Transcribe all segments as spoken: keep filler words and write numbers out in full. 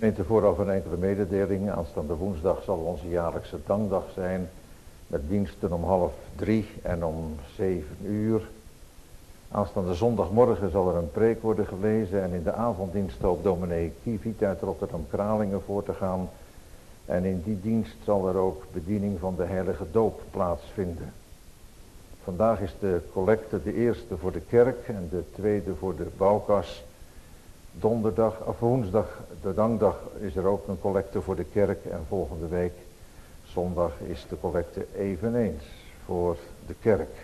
Gemeente, vooraf een enkele mededeling. Aanstaande woensdag zal onze jaarlijkse dankdag zijn. Met diensten om half drie en om zeven uur. Aanstaande zondagmorgen zal er een preek worden gelezen. En in de avonddienst hoopt dominee Kieviet uit Rotterdam-Kralingen voor te gaan. En in die dienst zal er ook bediening van de heilige doop plaatsvinden. Vandaag is de collecte de eerste voor de kerk en de tweede voor de bouwkas. Donderdag, of woensdag, de dankdag, is er ook een collecte voor de kerk. En volgende week, zondag, is de collecte eveneens voor de kerk.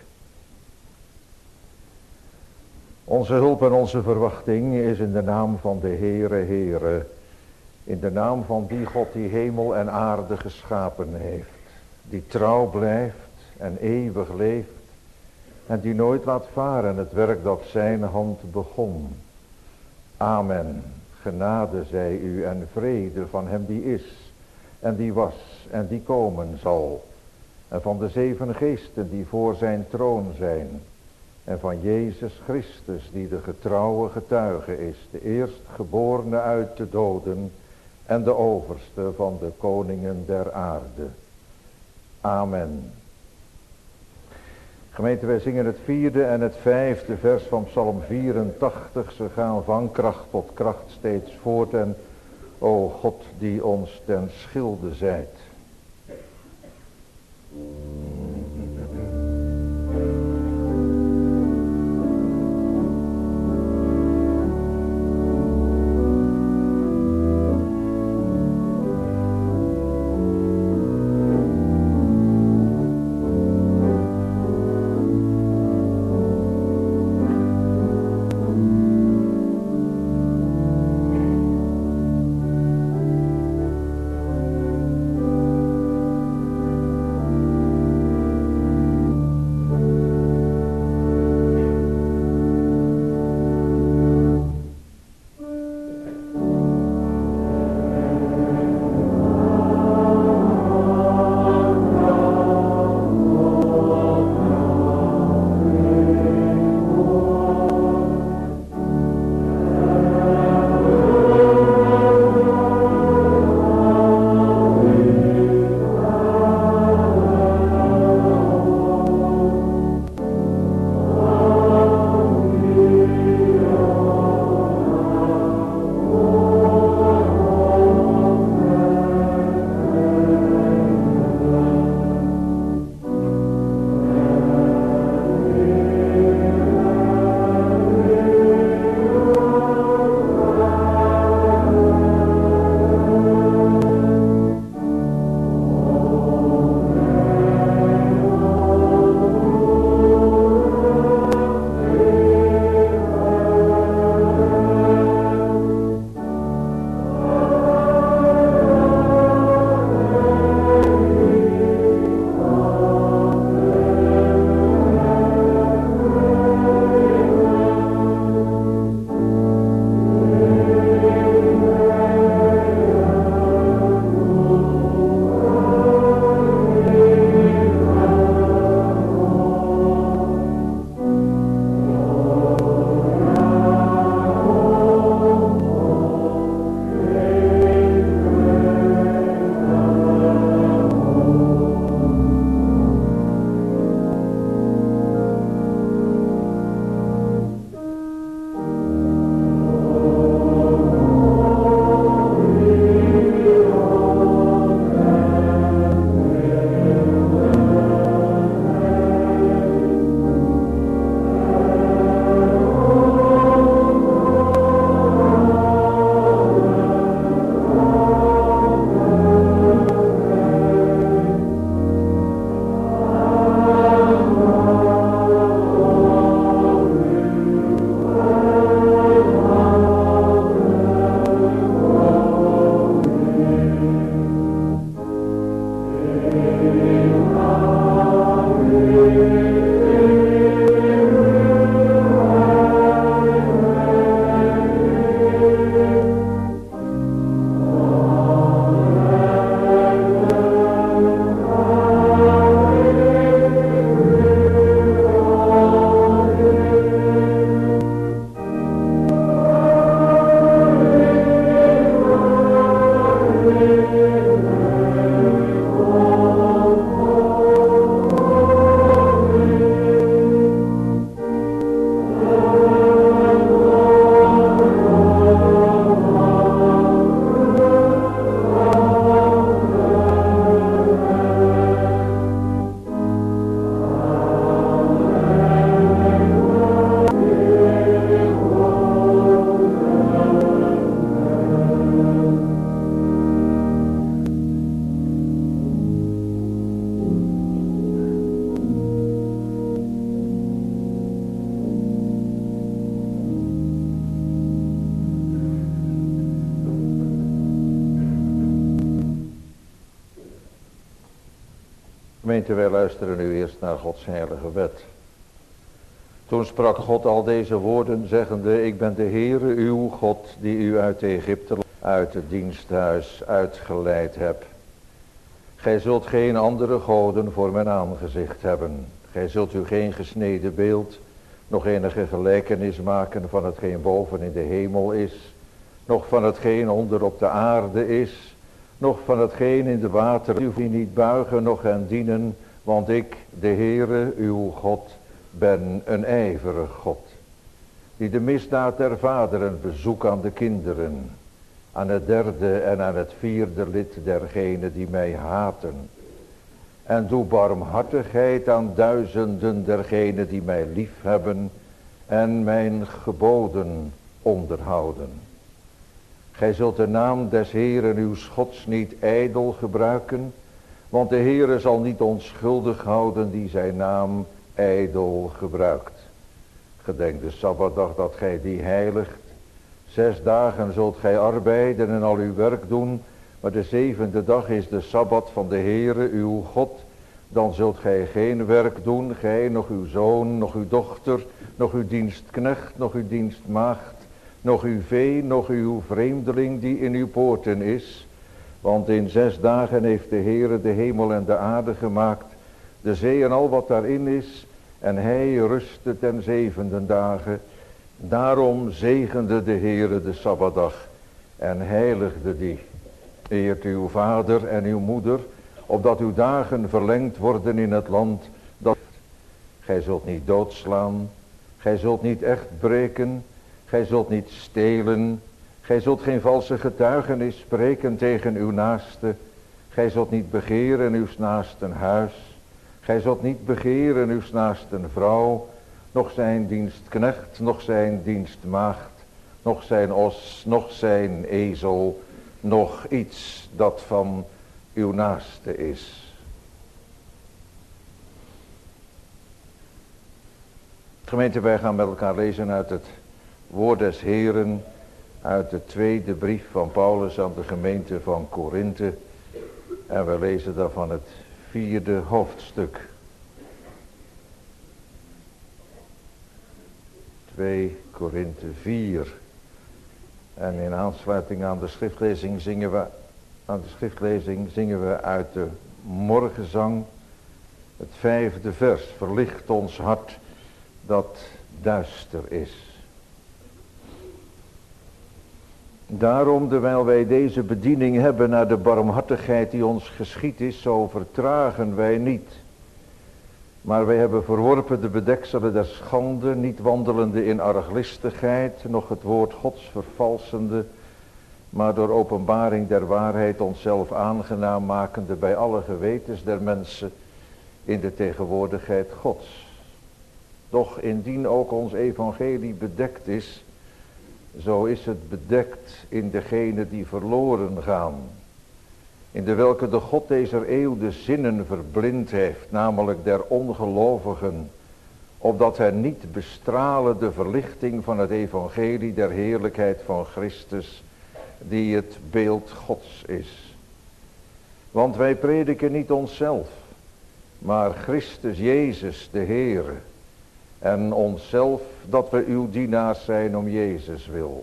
Onze hulp en onze verwachting is in de naam van de Heere, Heere. In de naam van die God die hemel en aarde geschapen heeft. Die trouw blijft en eeuwig leeft. En die nooit laat varen het werk dat zijn hand begon. Amen. Genade zij u en vrede van hem die is en die was en die komen zal. En van de zeven geesten die voor zijn troon zijn. En van Jezus Christus die de getrouwe getuige is. De eerstgeborene uit de doden en de overste van de koningen der aarde. Amen. Gemeente, wij zingen het vierde en het vijfde vers van Psalm vierentachtig. Ze gaan van kracht tot kracht steeds voort. En o God die ons ten schilde zijt. Gemeente, wij luisteren nu eerst naar Gods heilige wet. Toen sprak God al deze woorden, zeggende: ik ben de Heere uw God, die u uit Egypte, uit het diensthuis uitgeleid heb. Gij zult geen andere goden voor mijn aangezicht hebben. Gij zult u geen gesneden beeld, nog enige gelijkenis maken van hetgeen boven in de hemel is, nog van hetgeen onder op de aarde is, nog van hetgeen in de water. U die niet buigen, nog hen dienen, want ik, de Heere, uw God, ben een ijverig God, die de misdaad der vaderen bezoek aan de kinderen, aan het derde en aan het vierde lid dergenen die mij haten. En doe barmhartigheid aan duizenden dergenen die mij lief hebben en mijn geboden onderhouden. Gij zult de naam des Heeren uw Gods niet ijdel gebruiken, want de Heere zal niet onschuldig houden die zijn naam ijdel gebruikt. Gedenk de Sabbatdag dat gij die heiligt. Zes dagen zult gij arbeiden en al uw werk doen, maar de zevende dag is de Sabbat van de Heere uw God. Dan zult gij geen werk doen, gij, nog uw zoon, nog uw dochter, nog uw dienstknecht, nog uw dienstmaagd, nog uw vee, nog uw vreemdeling die in uw poorten is. Want in zes dagen heeft de Heere de hemel en de aarde gemaakt, de zee en al wat daarin is, en hij rustte ten zevende dagen. Daarom zegende de Heere de Sabbatdag en heiligde die. Eert uw vader en uw moeder, opdat uw dagen verlengd worden in het land. Dat gij zult niet doodslaan, gij zult niet echt breken, gij zult niet stelen, gij zult geen valse getuigenis spreken tegen uw naaste, gij zult niet begeren uw naasten huis, gij zult niet begeren uw naasten vrouw, nog zijn dienstknecht, nog zijn dienstmaagd, nog zijn os, nog zijn ezel, nog iets dat van uw naaste is. Gemeente, wij gaan met elkaar lezen uit het woord des Heeren, uit de tweede brief van Paulus aan de gemeente van Korinthe. En we lezen daarvan het vierde hoofdstuk. twee Korinthe vier. En in aansluiting aan de schriftlezing zingen we, aan de schriftlezing zingen we uit de morgenzang het vijfde vers. Verlicht ons hart dat duister is. Daarom, terwijl wij deze bediening hebben naar de barmhartigheid die ons geschied is, zo vertragen wij niet. Maar wij hebben verworpen de bedekselen der schande, niet wandelende in arglistigheid, noch het woord Gods vervalsende, maar door openbaring der waarheid onszelf aangenaam makende bij alle gewetens der mensen in de tegenwoordigheid Gods. Doch indien ook ons evangelie bedekt is, zo is het bedekt in degene die verloren gaan, in de welke de God deze eeuw de zinnen verblind heeft, namelijk der ongelovigen, opdat hen niet bestralen de verlichting van het evangelie der heerlijkheid van Christus, die het beeld Gods is. Want wij prediken niet onszelf, maar Christus Jezus de Heere, en onszelf dat we uw dienaars zijn om Jezus wil.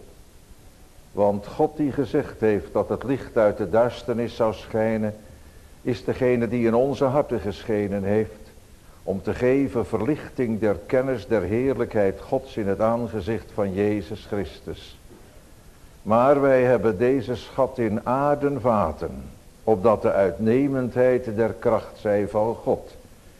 Want God die gezegd heeft dat het licht uit de duisternis zou schijnen, is degene die in onze harten geschenen heeft, om te geven verlichting der kennis der heerlijkheid Gods in het aangezicht van Jezus Christus. Maar wij hebben deze schat in aardenvaten, opdat de uitnemendheid der kracht zij van God,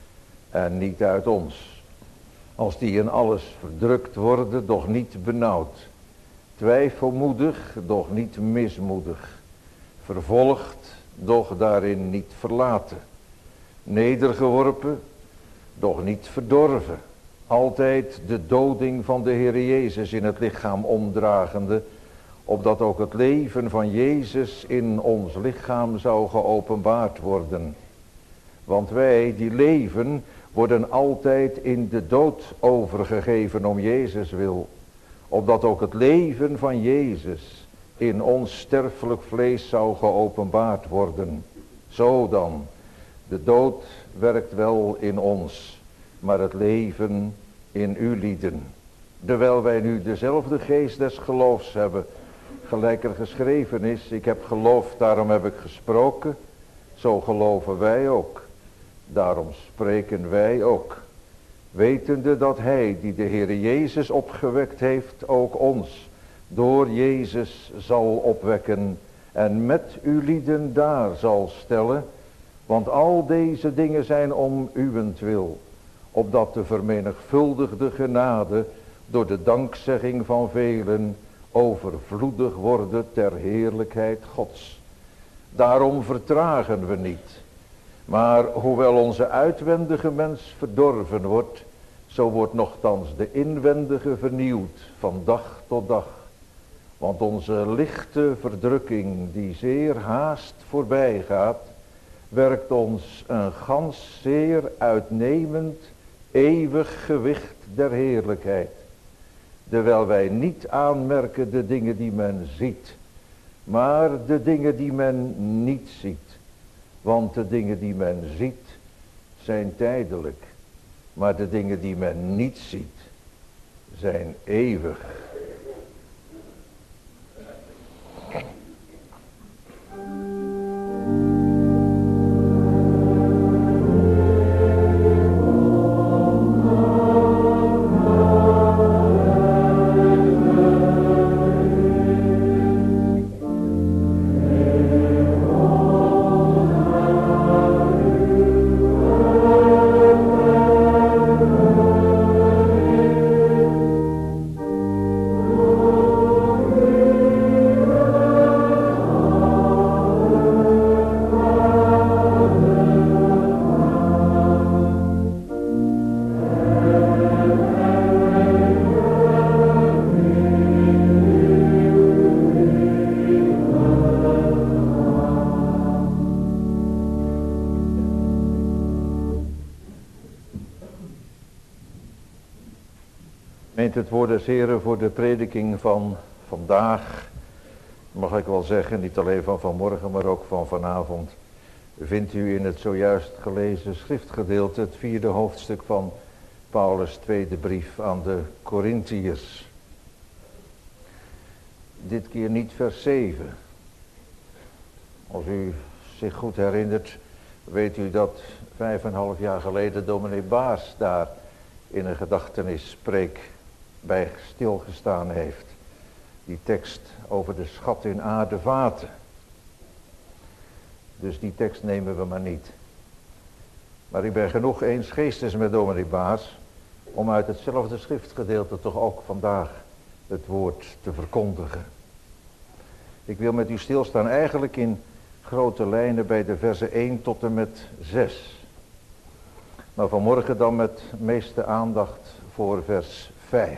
en niet uit ons. Als die in alles verdrukt worden, doch niet benauwd. Twijfelmoedig, doch niet mismoedig. Vervolgd, doch daarin niet verlaten. Nedergeworpen, doch niet verdorven. Altijd de doding van de Heer Jezus in het lichaam omdragende, opdat ook het leven van Jezus in ons lichaam zou geopenbaard worden. Want wij die leven, worden altijd in de dood overgegeven om Jezus wil, opdat ook het leven van Jezus in ons sterfelijk vlees zou geopenbaard worden. Zo dan, De dood werkt wel in ons, maar het leven in u lieden. Terwijl wij nu dezelfde geest des geloofs hebben, gelijk er geschreven is, ik heb geloofd, daarom heb ik gesproken. Zo geloven wij ook. Daarom spreken wij ook. Wetende dat hij die de Heere Jezus opgewekt heeft, ook ons door Jezus zal opwekken en met u lieden daar zal stellen. Want al deze dingen zijn om uwentwil, opdat de vermenigvuldigde genade door de dankzegging van velen overvloedig worden ter heerlijkheid Gods. Daarom vertragen we niet. Maar hoewel onze uitwendige mens verdorven wordt, zo wordt nochtans de inwendige vernieuwd van dag tot dag. Want onze lichte verdrukking die zeer haast voorbij gaat, werkt ons een gans zeer uitnemend, eeuwig gewicht der heerlijkheid. Terwijl wij niet aanmerken de dingen die men ziet, maar de dingen die men niet ziet. Want de dingen die men ziet zijn tijdelijk, maar de dingen die men niet ziet zijn eeuwig. Het woord des Heren voor de prediking van vandaag, mag ik wel zeggen, niet alleen van vanmorgen, maar ook van vanavond, vindt u in het zojuist gelezen schriftgedeelte, het vierde hoofdstuk van Paulus' tweede brief aan de Korintiërs. Dit keer niet vers zeven. Als u zich goed herinnert, weet u dat vijf en een half jaar geleden dominee Baas daar in een gedachtenispreek bij stilgestaan heeft. Die tekst over de schat in aardevaten. Dus die tekst nemen we maar niet. Maar ik ben genoeg eens geestes met dominee Baas om uit hetzelfde schriftgedeelte toch ook vandaag het woord te verkondigen. Ik wil met u stilstaan eigenlijk in grote lijnen bij de versen één tot en met zes. Maar vanmorgen dan met meeste aandacht voor vers vijf.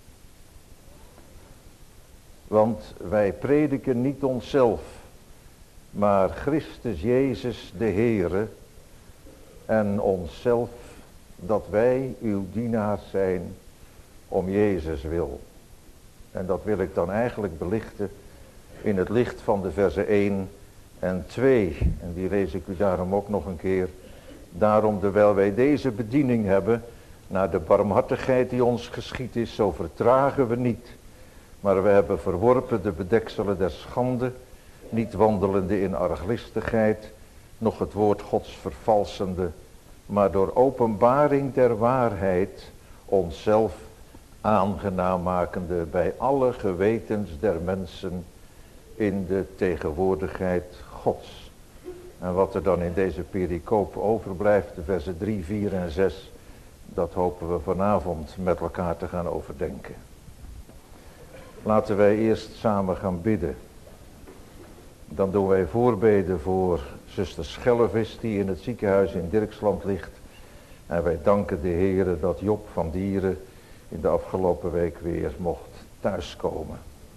Want wij prediken niet onszelf, maar Christus Jezus de Heere en onszelf, dat wij uw dienaars zijn om Jezus wil. En dat wil ik dan eigenlijk belichten in het licht van de versen één en twee. En die lees ik u daarom ook nog een keer. Daarom, terwijl wij deze bediening hebben, naar de barmhartigheid die ons geschied is, zo vertragen we niet. Maar we hebben verworpen de bedekselen der schande, niet wandelende in arglistigheid, noch het woord Gods vervalsende, maar door openbaring der waarheid onszelf aangenaam makende bij alle gewetens der mensen in de tegenwoordigheid Gods. En wat er dan in deze pericoop overblijft, de versen drie, vier en zes, dat hopen we vanavond met elkaar te gaan overdenken. Laten wij eerst samen gaan bidden. Dan doen wij voorbeden voor zuster Schellevis die in het ziekenhuis in Dirksland ligt. En wij danken de Heere dat Job van Dieren in de afgelopen week weer mocht thuiskomen.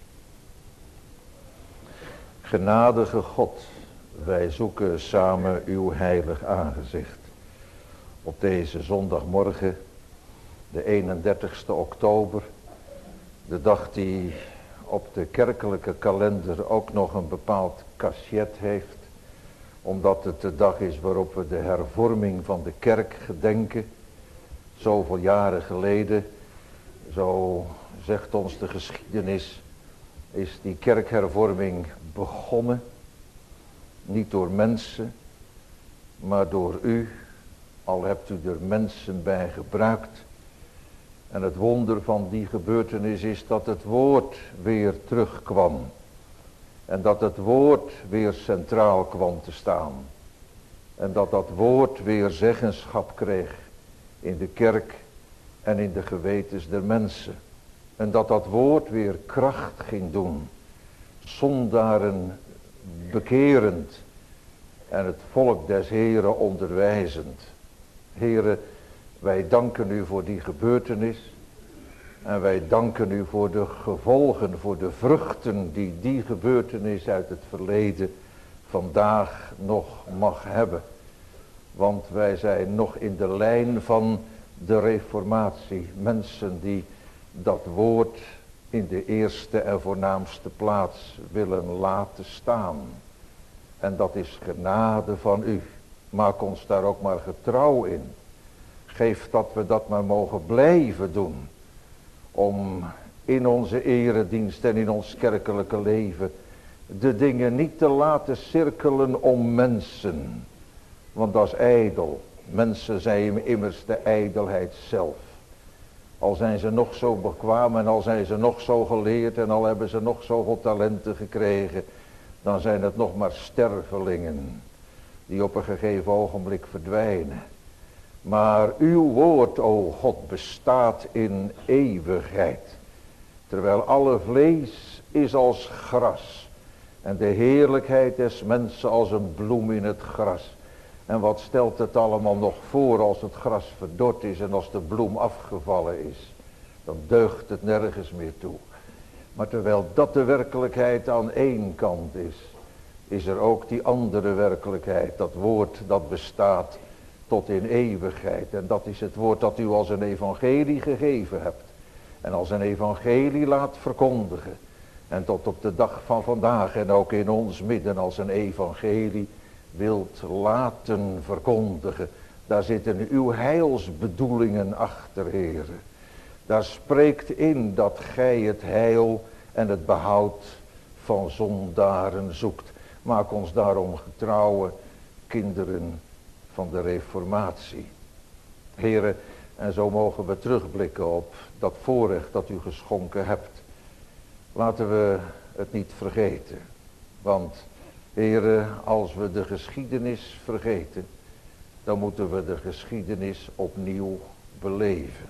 Genadige God, wij zoeken samen uw heilig aangezicht. Op deze zondagmorgen, de eenendertigste oktober, de dag die op de kerkelijke kalender ook nog een bepaald cachet heeft. omdat het de dag is waarop we de hervorming van de kerk gedenken. Zoveel jaren geleden, zo zegt ons de geschiedenis, is die kerkhervorming begonnen. Niet door mensen, maar door u. Al hebt u er mensen bij gebruikt. En het wonder van die gebeurtenis is dat het woord weer terugkwam. En dat het woord weer centraal kwam te staan. En dat dat woord weer zeggenschap kreeg in de kerk en in de gewetens der mensen. En dat dat woord weer kracht ging doen. Zondaren bekerend en het volk des Heren onderwijzend. Heren, wij danken u voor die gebeurtenis. En wij danken u voor de gevolgen, voor de vruchten die die gebeurtenis uit het verleden vandaag nog mag hebben. Want wij zijn nog in de lijn van de reformatie. Mensen die dat woord in de eerste en voornaamste plaats willen laten staan. En dat is genade van u. Maak ons daar ook maar getrouw in. Geef dat we dat maar mogen blijven doen. Om in onze eredienst en in ons kerkelijke leven de dingen niet te laten cirkelen om mensen. Want dat is ijdel. Mensen zijn immers de ijdelheid zelf. Al zijn ze nog zo bekwaam en al zijn ze nog zo geleerd en al hebben ze nog zoveel talenten gekregen. Dan zijn het nog maar stervelingen die op een gegeven ogenblik verdwijnen. Maar uw woord, o God, bestaat in eeuwigheid. Terwijl alle vlees is als gras. En de heerlijkheid des mensen als een bloem in het gras. En wat stelt het allemaal nog voor als het gras verdord is en als de bloem afgevallen is. Dan deugt het nergens meer toe. Maar terwijl dat de werkelijkheid aan één kant is, is er ook die andere werkelijkheid. Dat woord dat bestaat tot in eeuwigheid. En dat is het woord dat u als een evangelie gegeven hebt. En als een evangelie laat verkondigen. En tot op de dag van vandaag en ook in ons midden als een evangelie wilt laten verkondigen. Daar zitten uw heilsbedoelingen achter, Heere. Daar spreekt in dat gij het heil en het behoud van zondaren zoekt. Maak ons daarom getrouwe kinderen van de reformatie. Heere, en zo mogen we terugblikken op dat voorrecht dat u geschonken hebt. Laten we het niet vergeten. Want, Heere, als we de geschiedenis vergeten, dan moeten we de geschiedenis opnieuw beleven.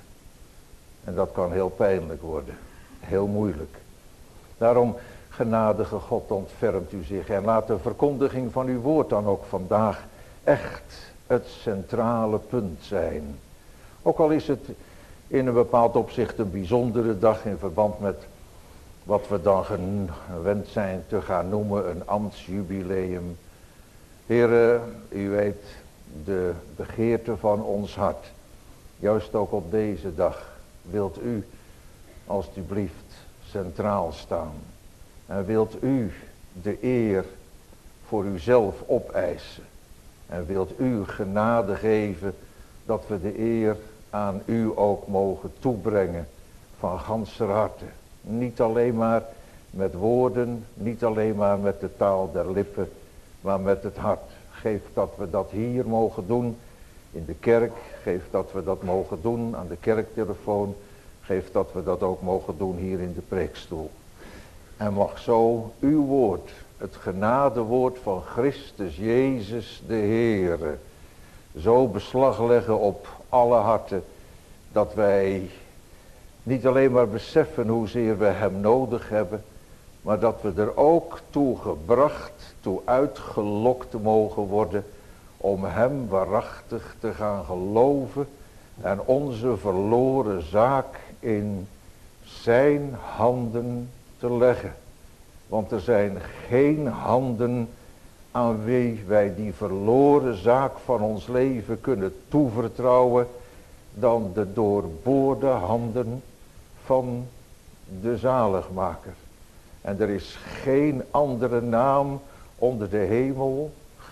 En dat kan heel pijnlijk worden. Heel moeilijk. Daarom, genadige God, ontfermt u zich. En laat de verkondiging van uw woord dan ook vandaag echt het centrale punt zijn. Ook al is het in een bepaald opzicht een bijzondere dag in verband met wat we dan gewend zijn te gaan noemen een ambtsjubileum. Heere, u weet de begeerte van ons hart. Juist ook op deze dag wilt u alstublieft centraal staan. En wilt u de eer voor uzelf opeisen. En wilt u genade geven dat we de eer aan u ook mogen toebrengen van ganser harte. Niet alleen maar met woorden, niet alleen maar met de taal der lippen, maar met het hart. Geef dat we dat hier mogen doen in de kerk. Geef dat we dat mogen doen aan de kerktelefoon. Geef dat we dat ook mogen doen hier in de preekstoel. En mag zo uw woord, het genadewoord van Christus Jezus de Heere, zo beslag leggen op alle harten, dat wij niet alleen maar beseffen hoezeer we hem nodig hebben, maar dat we er ook toe gebracht, toe uitgelokt mogen worden om hem waarachtig te gaan geloven en onze verloren zaak in zijn handen te leggen. Want er zijn geen handen aan wie wij die verloren zaak van ons leven kunnen toevertrouwen dan de doorboorde handen van de zaligmaker. En er is geen andere naam onder de hemel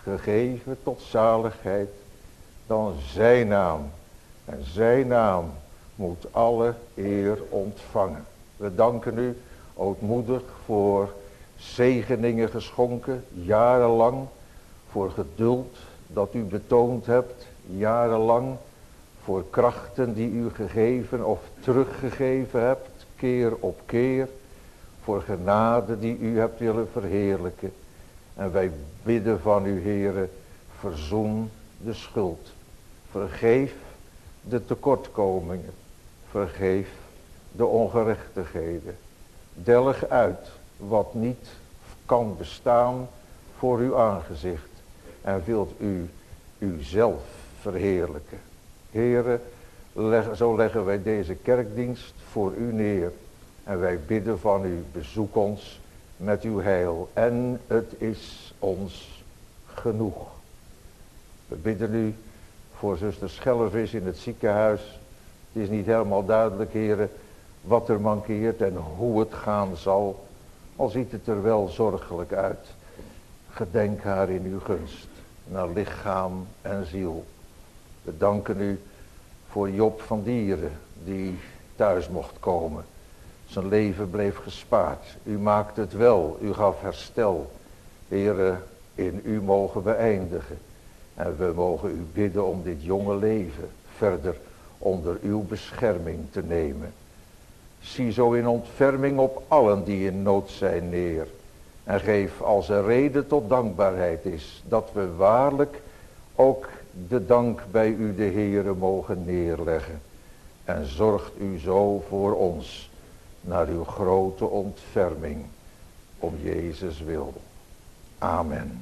gegeven tot zaligheid dan zijn naam. En zijn naam moet alle eer ontvangen. We danken u ootmoedig voor zegeningen geschonken, jarenlang. Voor geduld dat u betoond hebt, jarenlang. Voor krachten die u gegeven of teruggegeven hebt, keer op keer. Voor genade die u hebt willen verheerlijken. En wij bidden van u, Heere, verzoen de schuld. Vergeef de tekortkomingen. Vergeef de ongerechtigheden. Delg uit wat niet kan bestaan voor uw aangezicht. En wilt u uzelf verheerlijken. Heere, leg, zo leggen wij deze kerkdienst voor u neer. En wij bidden van u, bezoek ons met uw heil. En het is ons genoeg. We bidden u voor zuster Schellevis in het ziekenhuis. Het is niet helemaal duidelijk, heren, wat er mankeert en hoe het gaan zal. Al ziet het er wel zorgelijk uit. Gedenk haar in uw gunst, naar lichaam en ziel. We danken u voor Job van Dieren, die thuis mocht komen. Zijn leven bleef gespaard. U maakt het wel, u gaf herstel. Heere, in u mogen we eindigen. En we mogen u bidden om dit jonge leven verder onder uw bescherming te nemen. Zie zo in ontferming op allen die in nood zijn neer. En geef als er reden tot dankbaarheid is, dat we waarlijk ook de dank bij u de Heere mogen neerleggen. En zorgt u zo voor ons naar uw grote ontferming om Jezus wil. Amen.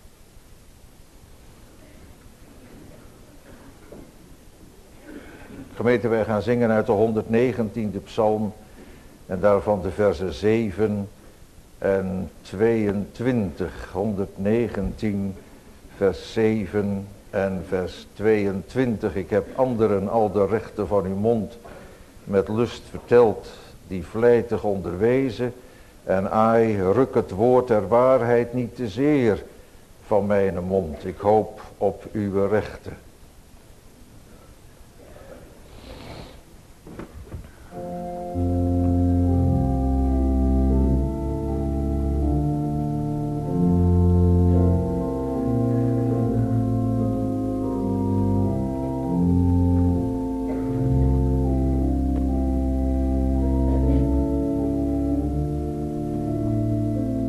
Gemeente, wij gaan zingen uit de honderdnegentiende psalm en daarvan de versen zeven en tweeëntwintig. honderdnegentien vers zeven en vers tweeëntwintig. Ik heb anderen al de rechten van uw mond met lust verteld, die vlijtig onderwezen. En ai, ruk het woord der waarheid niet te zeer van mijn mond. Ik hoop op uw rechten.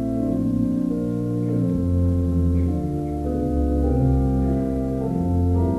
Thank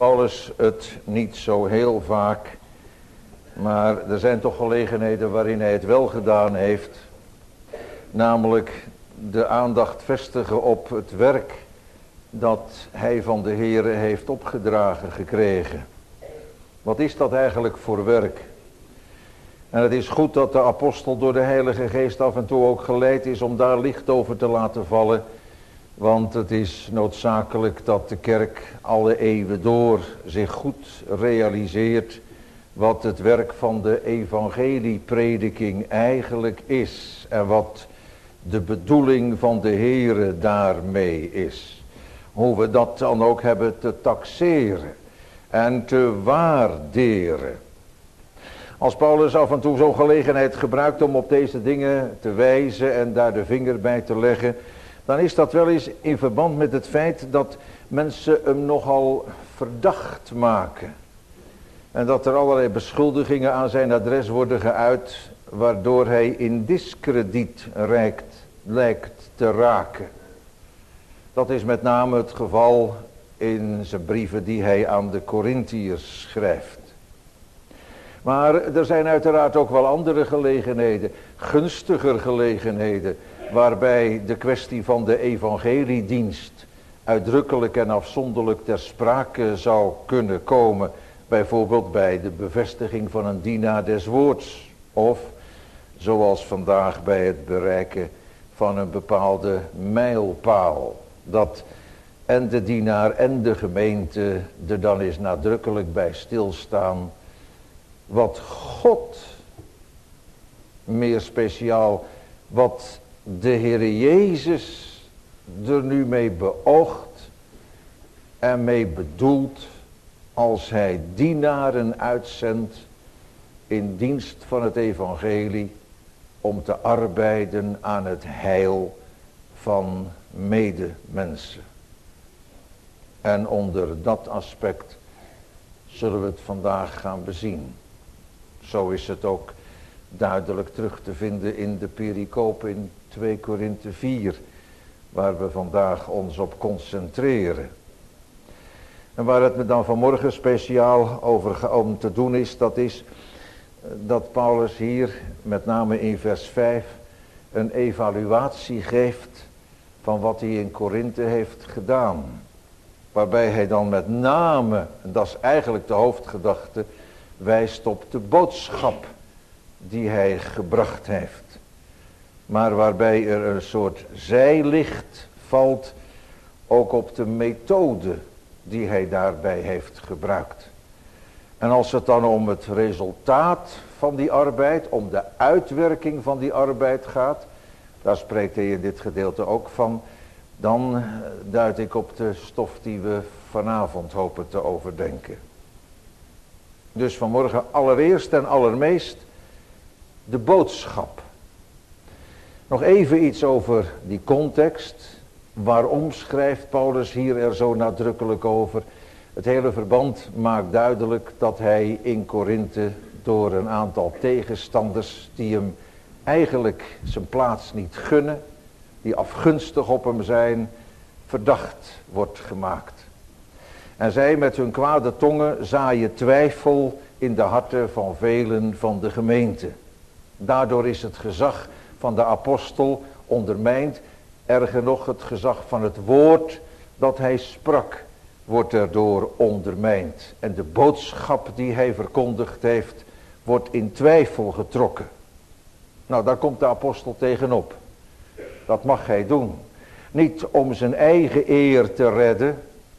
Paulus het niet zo heel vaak, maar er zijn toch gelegenheden waarin hij het wel gedaan heeft. Namelijk de aandacht vestigen op het werk dat hij van de Heere heeft opgedragen gekregen. Wat is dat eigenlijk voor werk? En het is goed dat de apostel door de Heilige Geest af en toe ook geleid is om daar licht over te laten vallen. Want het is noodzakelijk dat de kerk alle eeuwen door zich goed realiseert wat het werk van de evangelieprediking eigenlijk is. En wat de bedoeling van de Heere daarmee is. Hoe we dat dan ook hebben te taxeren en te waarderen. Als Paulus af en toe zo'n gelegenheid gebruikt om op deze dingen te wijzen en daar de vinger bij te leggen, dan is dat wel eens in verband met het feit dat mensen hem nogal verdacht maken. En dat er allerlei beschuldigingen aan zijn adres worden geuit, waardoor hij in diskrediet reikt, lijkt te raken. Dat is met name het geval in zijn brieven die hij aan de Korintiërs schrijft. Maar er zijn uiteraard ook wel andere gelegenheden, gunstiger gelegenheden, waarbij de kwestie van de evangeliedienst uitdrukkelijk en afzonderlijk ter sprake zou kunnen komen. Bijvoorbeeld bij de bevestiging van een dienaar des woords. Of zoals vandaag bij het bereiken van een bepaalde mijlpaal. Dat en de dienaar en de gemeente er dan eens nadrukkelijk bij stilstaan. Wat God, meer speciaal, wat de Heere Jezus er nu mee beoogt en mee bedoelt als hij dienaren uitzendt in dienst van het evangelie om te arbeiden aan het heil van medemensen. En onder dat aspect zullen we het vandaag gaan bezien. Zo is het ook duidelijk terug te vinden in de pericoop in twee Korinthe vier, waar we vandaag ons op concentreren. En waar het me dan vanmorgen speciaal over om te doen is, dat is dat Paulus hier, met name in vers vijf, een evaluatie geeft van wat hij in Korinthe heeft gedaan. Waarbij hij dan met name, en dat is eigenlijk de hoofdgedachte, wijst op de boodschap die hij gebracht heeft. Maar waarbij er een soort zijlicht valt ook op de methode die hij daarbij heeft gebruikt. En als het dan om het resultaat van die arbeid, om de uitwerking van die arbeid gaat, daar spreekt hij in dit gedeelte ook van, dan duid ik op de stof die we vanavond hopen te overdenken. Dus vanmorgen allereerst en allermeest de boodschap. Nog even iets over die context. Waarom schrijft Paulus hier er zo nadrukkelijk over? Het hele verband maakt duidelijk dat hij in Korinthe door een aantal tegenstanders die hem eigenlijk zijn plaats niet gunnen, die afgunstig op hem zijn, verdacht wordt gemaakt. En zij met hun kwade tongen zaaien twijfel in de harten van velen van de gemeente. Daardoor is het gezag van de apostel ondermijnd. Erger nog, het gezag van het woord dat hij sprak wordt erdoor ondermijnd. En de boodschap die hij verkondigd heeft wordt in twijfel getrokken. Nou, daar komt de apostel tegenop. Dat mag hij doen. Niet om zijn eigen eer te redden,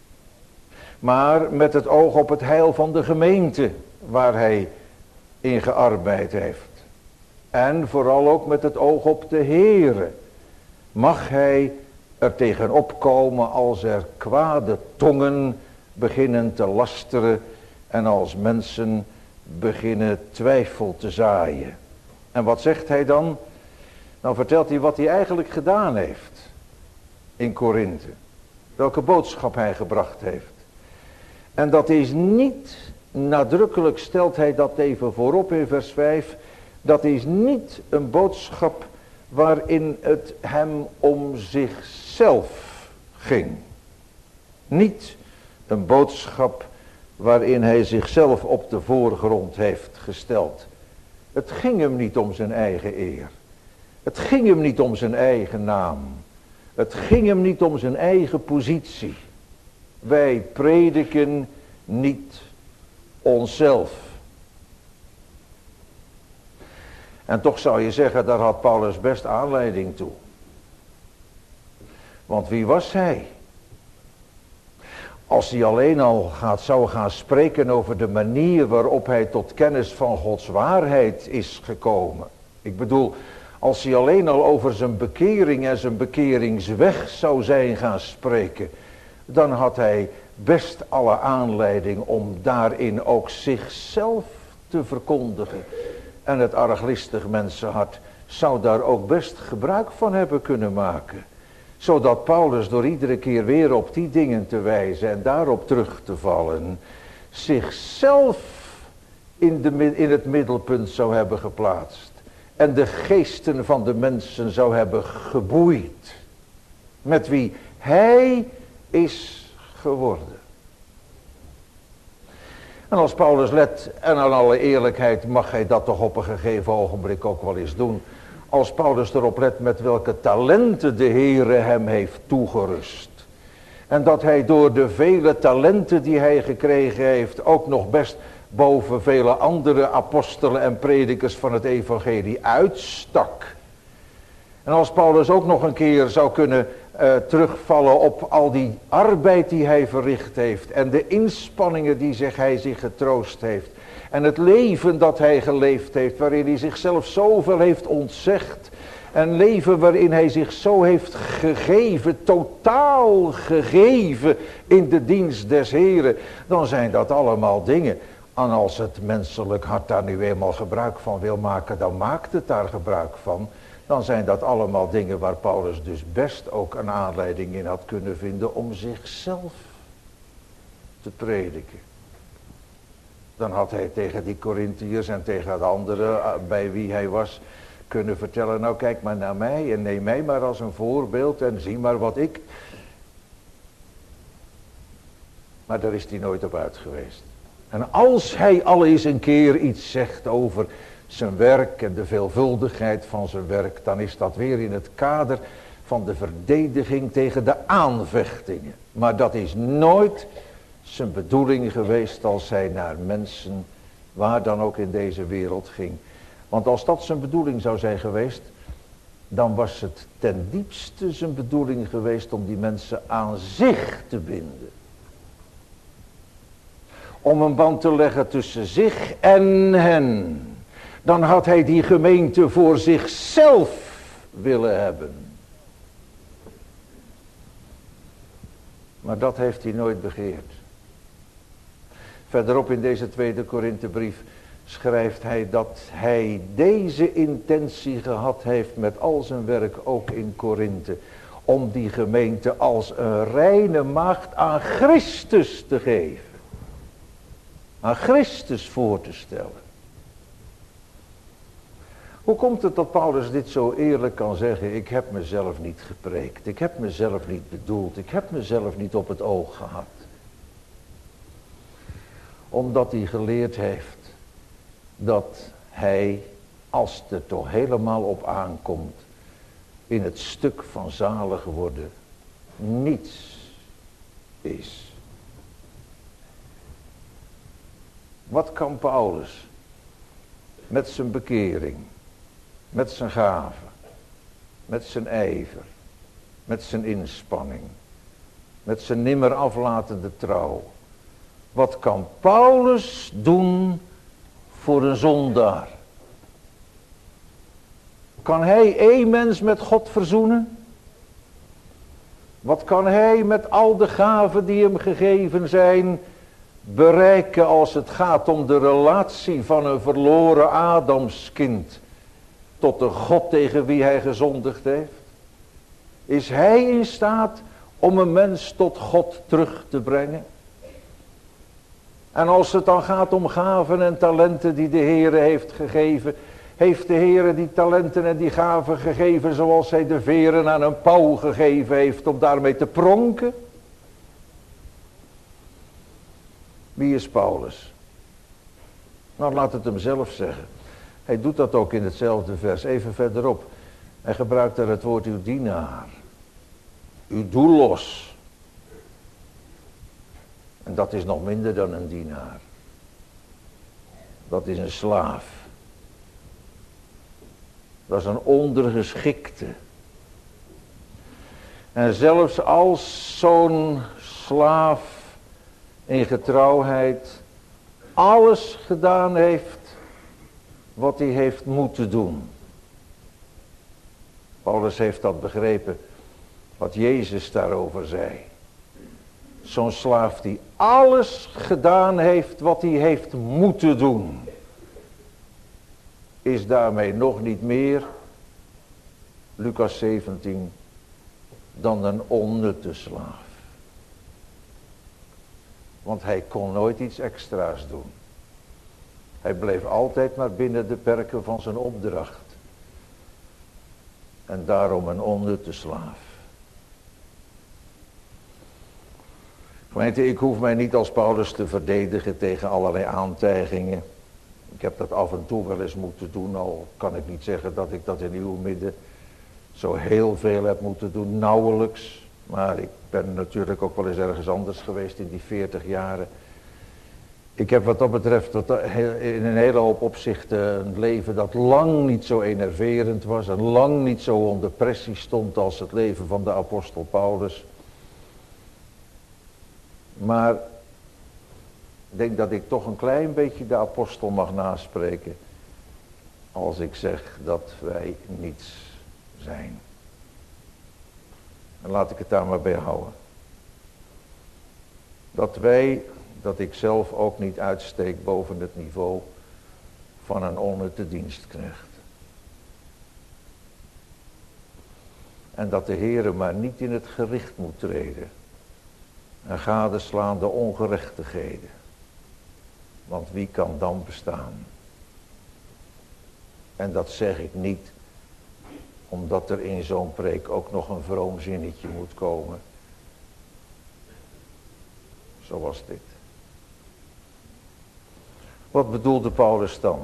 maar met het oog op het heil van de gemeente waar hij in gearbeid heeft. En vooral ook met het oog op de Heere. Mag hij er tegenop komen als er kwade tongen beginnen te lasteren en als mensen beginnen twijfel te zaaien. En wat zegt hij dan? Dan vertelt hij wat hij eigenlijk gedaan heeft in Korinthe. Welke boodschap hij gebracht heeft. En dat is niet, nadrukkelijk stelt hij dat even voorop in vers vijf, dat is niet een boodschap waarin het hem om zichzelf ging. Niet een boodschap waarin hij zichzelf op de voorgrond heeft gesteld. Het ging hem niet om zijn eigen eer. Het ging hem niet om zijn eigen naam. Het ging hem niet om zijn eigen positie. Wij prediken niet onszelf. En toch zou je zeggen, daar had Paulus best aanleiding toe. Want wie was hij? Als hij alleen al gaat, zou gaan spreken over de manier waarop hij tot kennis van Gods waarheid is gekomen. Ik bedoel, als hij alleen al over zijn bekering en zijn bekeringsweg zou zijn gaan spreken, dan had hij best alle aanleiding om daarin ook zichzelf te verkondigen. En het arglistig mensenhart zou daar ook best gebruik van hebben kunnen maken. Zodat Paulus door iedere keer weer op die dingen te wijzen en daarop terug te vallen, zichzelf in, de, in het middelpunt zou hebben geplaatst. En de geesten van de mensen zou hebben geboeid. Met wie hij is geworden. En als Paulus let, en aan alle eerlijkheid mag hij dat toch op een gegeven ogenblik ook wel eens doen. Als Paulus erop let met welke talenten de Heere hem heeft toegerust. En dat hij door de vele talenten die hij gekregen heeft ook nog best boven vele andere apostelen en predikers van het evangelie uitstak. En als Paulus ook nog een keer zou kunnen uh, terugvallen op al die arbeid die hij verricht heeft. En de inspanningen die zich, hij zich getroost heeft. En het leven dat hij geleefd heeft, waarin hij zichzelf zoveel heeft ontzegd. Een leven waarin hij zich zo heeft gegeven, totaal gegeven in de dienst des Heren. Dan zijn dat allemaal dingen. En als het menselijk hart daar nu eenmaal gebruik van wil maken, dan maakt het daar gebruik van. Dan zijn dat allemaal dingen waar Paulus dus best ook een aanleiding in had kunnen vinden om zichzelf te prediken. Dan had hij tegen die Korintiërs en tegen de anderen bij wie hij was kunnen vertellen, nou kijk maar naar mij en neem mij maar als een voorbeeld en zie maar wat ik. Maar daar is hij nooit op uit geweest. En als hij al eens een keer iets zegt over zijn werk en de veelvuldigheid van zijn werk, dan is dat weer in het kader van de verdediging tegen de aanvechtingen. Maar dat is nooit zijn bedoeling geweest als hij naar mensen, waar dan ook in deze wereld ging. Want als dat zijn bedoeling zou zijn geweest, dan was het ten diepste zijn bedoeling geweest om die mensen aan zich te binden. Om een band te leggen tussen zich en hen. Dan had hij die gemeente voor zichzelf willen hebben. Maar dat heeft hij nooit begeerd. Verderop in deze tweede Korinthebrief schrijft hij dat hij deze intentie gehad heeft met al zijn werk ook in Korinthe. Om die gemeente als een reine maagd aan Christus te geven. Aan Christus voor te stellen. Hoe komt het dat Paulus dit zo eerlijk kan zeggen? Ik heb mezelf niet gepreekt. Ik heb mezelf niet bedoeld. Ik heb mezelf niet op het oog gehad. Omdat hij geleerd heeft dat hij, als het er toch helemaal op aankomt, in het stuk van zalig worden niets is. Wat kan Paulus met zijn bekering, met zijn gave, met zijn ijver, met zijn inspanning, met zijn nimmer aflatende trouw? Wat kan Paulus doen voor een zondaar? Kan hij één mens met God verzoenen? Wat kan hij met al de gaven die hem gegeven zijn bereiken als het gaat om de relatie van een verloren Adamskind tot de God tegen wie hij gezondigd heeft? Is hij in staat om een mens tot God terug te brengen? En als het dan gaat om gaven en talenten die de Heere heeft gegeven, heeft de Heere die talenten en die gaven gegeven zoals hij de veren aan een pauw gegeven heeft om daarmee te pronken? Wie is Paulus? Nou, laat het hem zelf zeggen. Hij doet dat ook in hetzelfde vers, even verderop. Hij gebruikt daar het woord uw dienaar. Uw doulos. En dat is nog minder dan een dienaar. Dat is een slaaf. Dat is een ondergeschikte. En zelfs als zo'n slaaf in getrouwheid alles gedaan heeft wat hij heeft moeten doen. Paulus heeft dat begrepen, wat Jezus daarover zei. Zo'n slaaf die alles gedaan heeft wat hij heeft moeten doen, is daarmee nog niet meer, Lucas zeventien, dan een onnutte slaaf. Want hij kon nooit iets extra's doen. Hij bleef altijd maar binnen de perken van zijn opdracht. En daarom een onnutte slaaf. Gemeente, ik hoef mij niet als Paulus te verdedigen tegen allerlei aantijgingen. Ik heb dat af en toe wel eens moeten doen, al kan ik niet zeggen dat ik dat in uw midden zo heel veel heb moeten doen, nauwelijks. Maar ik ben natuurlijk ook wel eens ergens anders geweest in die veertig jaren. Ik heb wat dat betreft in een hele hoop opzichten een leven dat lang niet zo enerverend was en lang niet zo onder pressie stond als het leven van de apostel Paulus. Maar ik denk dat ik toch een klein beetje de apostel mag naspreken als ik zeg dat wij niets zijn. En laat ik het daar maar bij houden. Dat wij, dat ik zelf ook niet uitsteek boven het niveau van een onnutte dienstknecht. En dat de Heere maar niet in het gericht moet treden en gadeslaan de ongerechtigheden. Want wie kan dan bestaan? En dat zeg ik niet omdat er in zo'n preek ook nog een vroom zinnetje moet komen. Zoals dit. Wat bedoelde Paulus dan?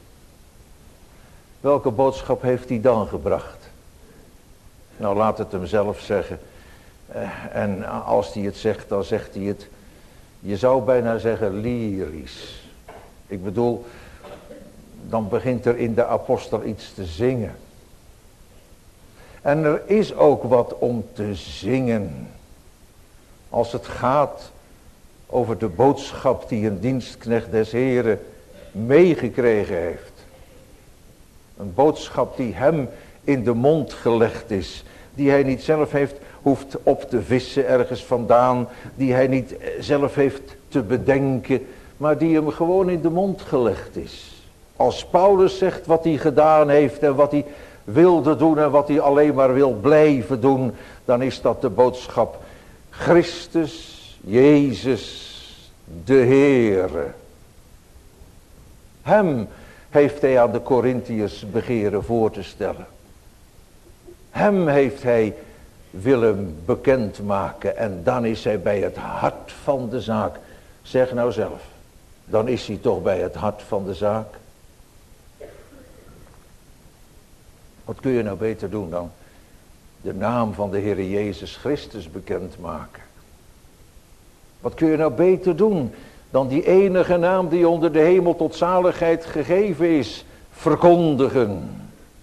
Welke boodschap heeft hij dan gebracht? Nou, laat het hem zelf zeggen. En als hij het zegt, dan zegt hij het, je zou bijna zeggen lyrisch. Ik bedoel, dan begint er in de apostel iets te zingen. En er is ook wat om te zingen. Als het gaat over de boodschap die een dienstknecht des Heren meegekregen heeft. Een boodschap die hem in de mond gelegd is. Die hij niet zelf heeft hoeft op te vissen ergens vandaan. Die hij niet zelf heeft te bedenken. Maar die hem gewoon in de mond gelegd is. Als Paulus zegt wat hij gedaan heeft en wat hij wilde doen en wat hij alleen maar wil blijven doen. Dan is dat de boodschap Christus, Jezus, de Heere. Hem heeft hij aan de Korintiërs begeren voor te stellen. Hem heeft hij willen bekendmaken. En dan is hij bij het hart van de zaak. Zeg nou zelf. Dan is hij toch bij het hart van de zaak. Wat kun je nou beter doen dan de naam van de Heer Jezus Christus bekendmaken? Wat kun je nou beter doen dan die enige naam die onder de hemel tot zaligheid gegeven is, verkondigen?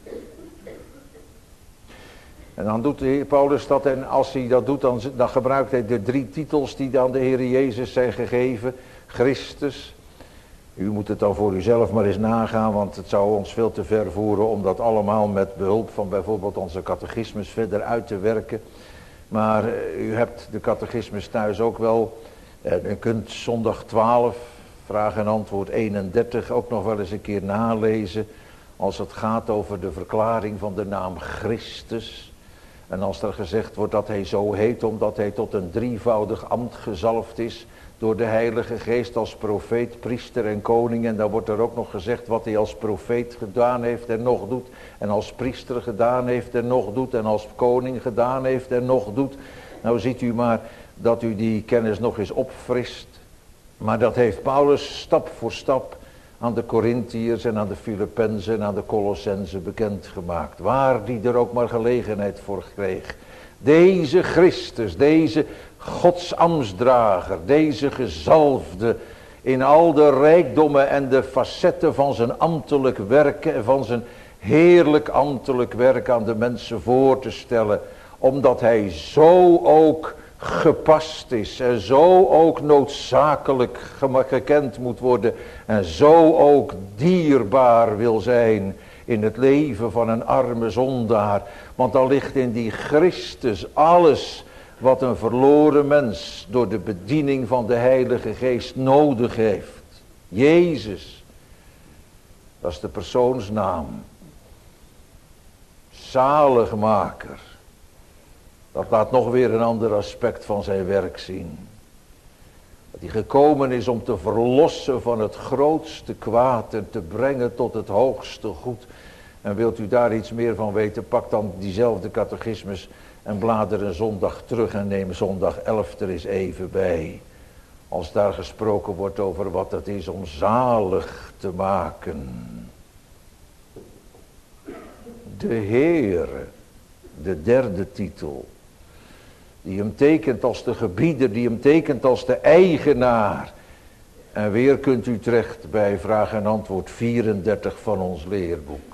En dan doet de Heer Paulus dat, en als hij dat doet, dan, dan gebruikt hij de drie titels die aan de Heer Jezus zijn gegeven. Christus. U moet het dan voor uzelf maar eens nagaan, want het zou ons veel te ver voeren om dat allemaal met behulp van bijvoorbeeld onze catechismus verder uit te werken. Maar u hebt de catechismus thuis ook wel. U kunt zondag twaalf, vraag en antwoord eenendertig ook nog wel eens een keer nalezen. Als het gaat over de verklaring van de naam Christus. En als er gezegd wordt dat hij zo heet omdat hij tot een drievoudig ambt gezalfd is. Door de Heilige Geest als profeet, priester en koning. En dan wordt er ook nog gezegd wat hij als profeet gedaan heeft en nog doet. En als priester gedaan heeft en nog doet. En als koning gedaan heeft en nog doet. Nou ziet u maar dat u die kennis nog eens opfrist. Maar dat heeft Paulus stap voor stap aan de Korintiërs en aan de Filippenzen en aan de Colossenzen bekendgemaakt. Waar die er ook maar gelegenheid voor kreeg. Deze Christus, deze Gods ambtsdrager, deze gezalfde in al de rijkdommen en de facetten van zijn ambtelijk werk en van zijn heerlijk ambtelijk werk aan de mensen voor te stellen. Omdat hij zo ook gepast is en zo ook noodzakelijk gekend moet worden en zo ook dierbaar wil zijn in het leven van een arme zondaar. Want dan ligt in die Christus alles wat een verloren mens door de bediening van de Heilige Geest nodig heeft. Jezus, dat is de persoonsnaam. Zaligmaker. Dat laat nog weer een ander aspect van zijn werk zien. Dat hij gekomen is om te verlossen van het grootste kwaad en te brengen tot het hoogste goed. En wilt u daar iets meer van weten, pak dan diezelfde catechismus en blader een zondag terug en neem zondag elf er eens even bij. Als daar gesproken wordt over wat het is om zalig te maken. De Heere, de derde titel. Die hem tekent als de gebieder, die hem tekent als de eigenaar. En weer kunt u terecht bij vraag en antwoord vierendertig van ons leerboek.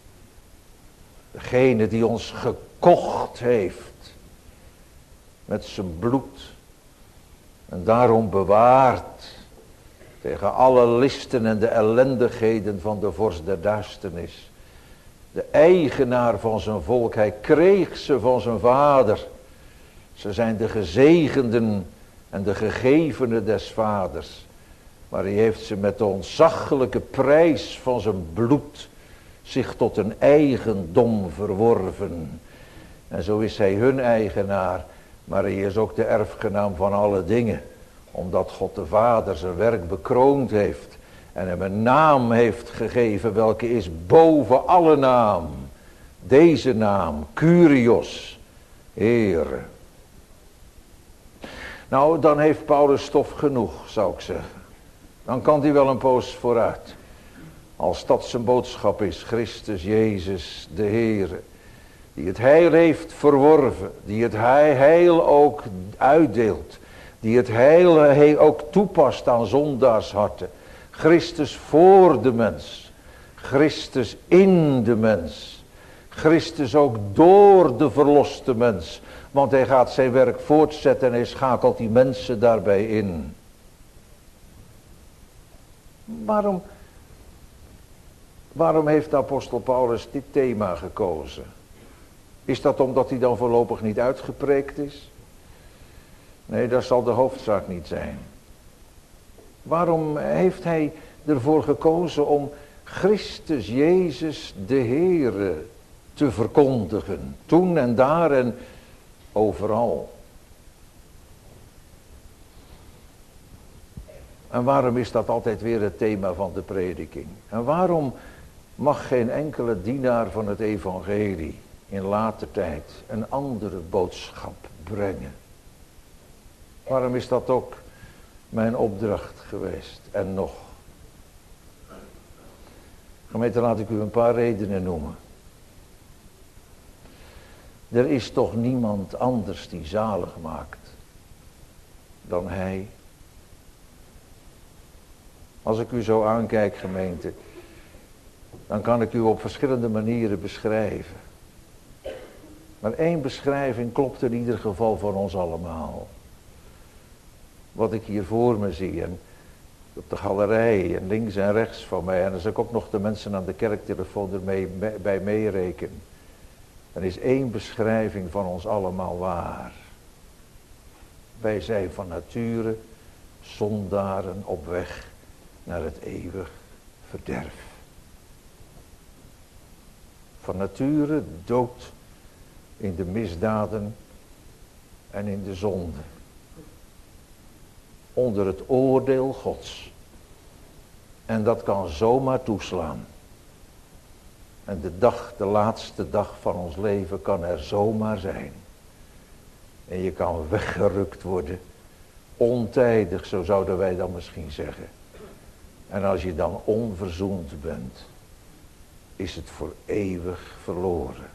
Degene die ons gekocht heeft met zijn bloed. En daarom bewaart tegen alle listen en de ellendigheden van de vorst der duisternis. De eigenaar van zijn volk, hij kreeg ze van zijn vader. Ze zijn de gezegenden en de gegevenen des vaders. Maar hij heeft ze met de ontzaglijke prijs van zijn bloed zich tot een eigendom verworven. En zo is hij hun eigenaar, maar hij is ook de erfgenaam van alle dingen. Omdat God de Vader zijn werk bekroond heeft en hem een naam heeft gegeven welke is boven alle naam. Deze naam, Kyrios, Heere. Nou, dan heeft Paulus stof genoeg, zou ik zeggen. Dan kan hij wel een poos vooruit. Als dat zijn boodschap is, Christus Jezus de Heere. Die het heil heeft verworven. Die het heil ook uitdeelt. Die het heil ook toepast aan zondaarsharten. Christus voor de mens. Christus in de mens. Christus ook door de verloste mens. Want hij gaat zijn werk voortzetten en hij schakelt die mensen daarbij in. Waarom, waarom heeft de apostel Paulus dit thema gekozen? Is dat omdat hij dan voorlopig niet uitgepreekt is? Nee, dat zal de hoofdzaak niet zijn. Waarom heeft hij ervoor gekozen om Christus Jezus de Heere te verkondigen? Toen en daar en overal. En waarom is dat altijd weer het thema van de prediking? En waarom mag geen enkele dienaar van het evangelie in later tijd een andere boodschap brengen? Waarom is dat ook mijn opdracht geweest en nog? Gemeente, laat ik u een paar redenen noemen. Er is toch niemand anders die zalig maakt dan hij. Als ik u zo aankijk, gemeente, dan kan ik u op verschillende manieren beschrijven. Maar één beschrijving klopt in ieder geval voor ons allemaal. Wat ik hier voor me zie en op de galerij en links en rechts van mij. En als ik ook nog de mensen aan de kerktelefoon ermee bij meereken. Dan is één beschrijving van ons allemaal waar. Wij zijn van nature zondaren op weg naar het eeuwig verderf. Van nature dood in de misdaden en in de zonde. Onder het oordeel Gods. En dat kan zomaar toeslaan. En de dag, de laatste dag van ons leven kan er zomaar zijn. En je kan weggerukt worden Ontijdig, zo zouden wij dan misschien zeggen. En als je dan onverzoend bent, is het voor eeuwig verloren.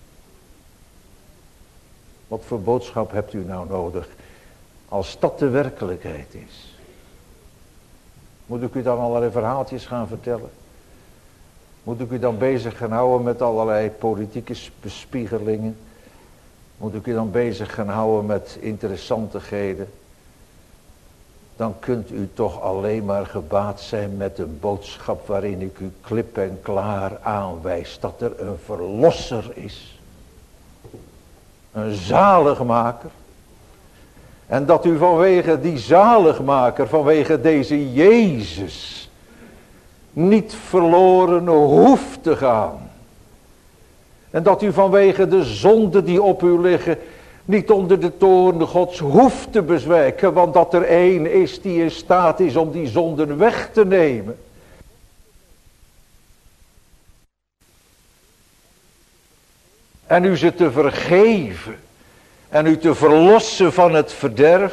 Wat voor boodschap hebt u nou nodig als dat de werkelijkheid is? Moet ik u dan allerlei verhaaltjes gaan vertellen? Moet ik u dan bezig gaan houden met allerlei politieke bespiegelingen? Moet ik u dan bezig gaan houden met interessantigheden? Dan kunt u toch alleen maar gebaat zijn met een boodschap waarin ik u klip en klaar aanwijs dat er een verlosser is. Een zaligmaker. En dat u vanwege die zaligmaker, vanwege deze Jezus, niet verloren hoeft te gaan. En dat u vanwege de zonden die op u liggen, niet onder de toorn Gods hoeft te bezwijken. Want dat er één is die in staat is om die zonden weg te nemen. En u ze te vergeven. En u te verlossen van het verderf.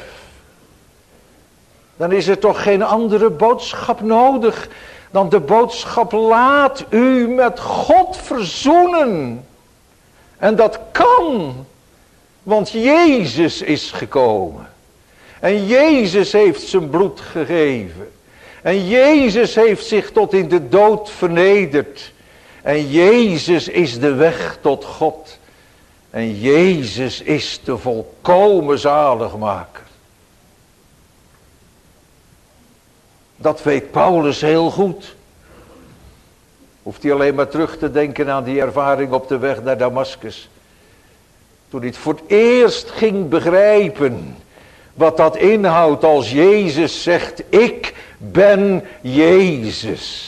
Dan is er toch geen andere boodschap nodig dan de boodschap: laat u met God verzoenen. En dat kan. Want Jezus is gekomen. En Jezus heeft zijn bloed gegeven. En Jezus heeft zich tot in de dood vernederd. En Jezus is de weg tot God. En Jezus is de volkomen zaligmaker. Dat weet Paulus heel goed. Hoeft hij alleen maar terug te denken aan die ervaring op de weg naar Damaskus. Toen hij het voor het eerst ging begrijpen wat dat inhoudt als Jezus zegt: ik ben Jezus.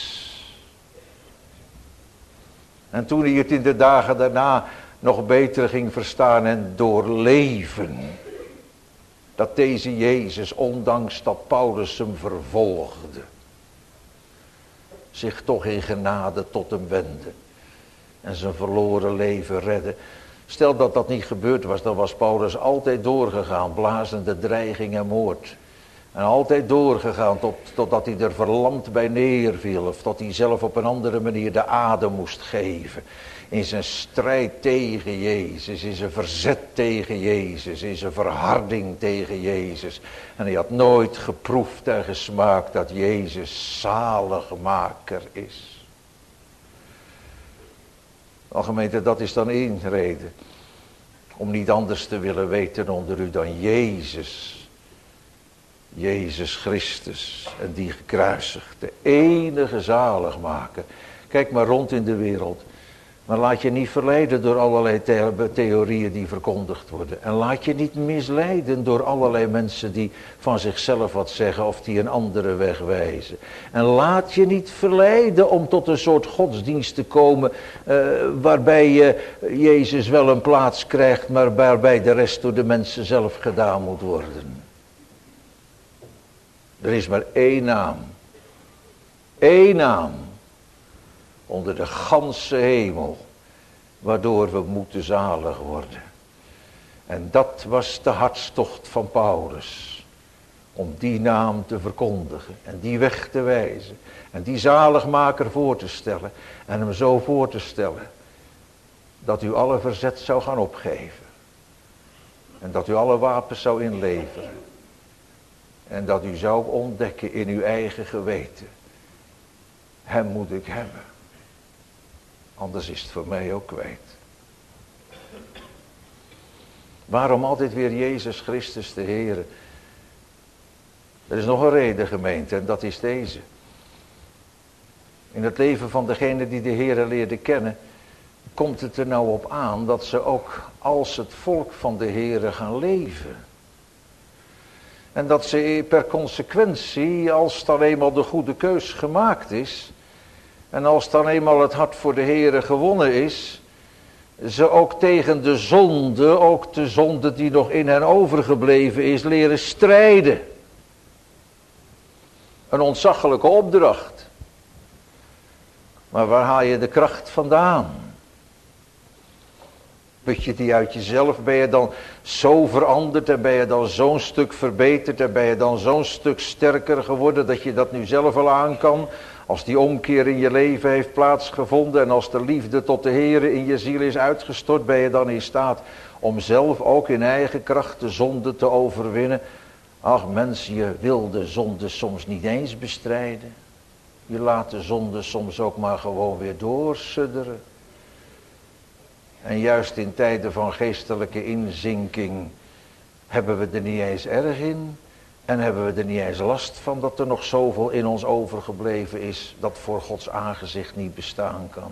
En toen hij het in de dagen daarna nog beter ging verstaan en doorleven. Dat deze Jezus, ondanks dat Paulus hem vervolgde, zich toch in genade tot hem wendde. En zijn verloren leven redde. Stel dat dat niet gebeurd was, dan was Paulus altijd doorgegaan, blazende dreiging en moord. En altijd doorgegaan tot, totdat hij er verlamd bij neerviel. Of tot hij zelf op een andere manier de adem moest geven. In zijn strijd tegen Jezus, in zijn verzet tegen Jezus, in zijn verharding tegen Jezus. En hij had nooit geproefd en gesmaakt dat Jezus zaligmaker is. Wel gemeente, dat is dan één reden om niet anders te willen weten onder u dan Jezus. Jezus Christus en die gekruisigd, de enige zaligmaker. Kijk maar rond in de wereld. Maar laat je niet verleiden door allerlei the- theorieën die verkondigd worden. En laat je niet misleiden door allerlei mensen die van zichzelf wat zeggen of die een andere weg wijzen. En laat je niet verleiden om tot een soort godsdienst te komen uh, waarbij je uh, Jezus wel een plaats krijgt, maar waarbij de rest door de mensen zelf gedaan moet worden. Er is maar één naam. Eén naam. Onder de ganse hemel. Waardoor we moeten zalig worden. En dat was de hartstocht van Paulus. Om die naam te verkondigen. En die weg te wijzen. En die zaligmaker voor te stellen. En hem zo voor te stellen. Dat u alle verzet zou gaan opgeven. En dat u alle wapens zou inleveren. En dat u zou ontdekken in uw eigen geweten. Hem moet ik hebben. Anders is het voor mij ook kwijt. Waarom altijd weer Jezus Christus de Heer? Er is nog een reden, gemeente, en dat is deze. In het leven van degene die de Heer leerde kennen, komt het er nou op aan dat ze ook als het volk van de Heer gaan leven. En dat ze per consequentie, als dan eenmaal de goede keus gemaakt is, en als dan eenmaal het hart voor de Heere gewonnen is, ze ook tegen de zonde, ook de zonde die nog in hen overgebleven is, leren strijden. Een ontzaglijke opdracht. Maar waar haal je de kracht vandaan? Put je die uit jezelf? Ben je dan zo veranderd en ben je dan zo'n stuk verbeterd en ben je dan zo'n stuk sterker geworden dat je dat nu zelf al aan kan? Als die omkeer in je leven heeft plaatsgevonden en als de liefde tot de Heere in je ziel is uitgestort, ben je dan in staat om zelf ook in eigen kracht de zonde te overwinnen? Ach mens, je wil de zonde soms niet eens bestrijden. Je laat de zonde soms ook maar gewoon weer doorsudderen. En juist in tijden van geestelijke inzinking hebben we er niet eens erg in. En hebben we er niet eens last van dat er nog zoveel in ons overgebleven is dat voor Gods aangezicht niet bestaan kan.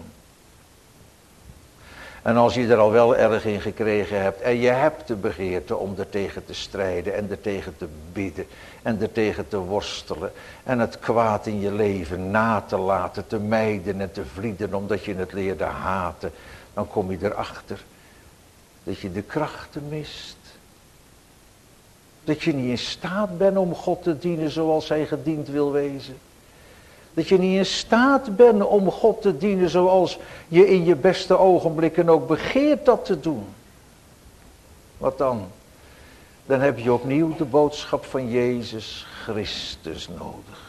En als je er al wel erg in gekregen hebt en je hebt de begeerte om er tegen te strijden en er tegen te bidden en er tegen te worstelen en het kwaad in je leven na te laten, te mijden en te vlieden omdat je het leerde haten, dan kom je erachter dat je de krachten mist. Dat je niet in staat bent om God te dienen zoals hij gediend wil wezen. Dat je niet in staat bent om God te dienen zoals je in je beste ogenblikken ook begeert dat te doen. Wat dan? Dan heb je opnieuw de boodschap van Jezus Christus nodig.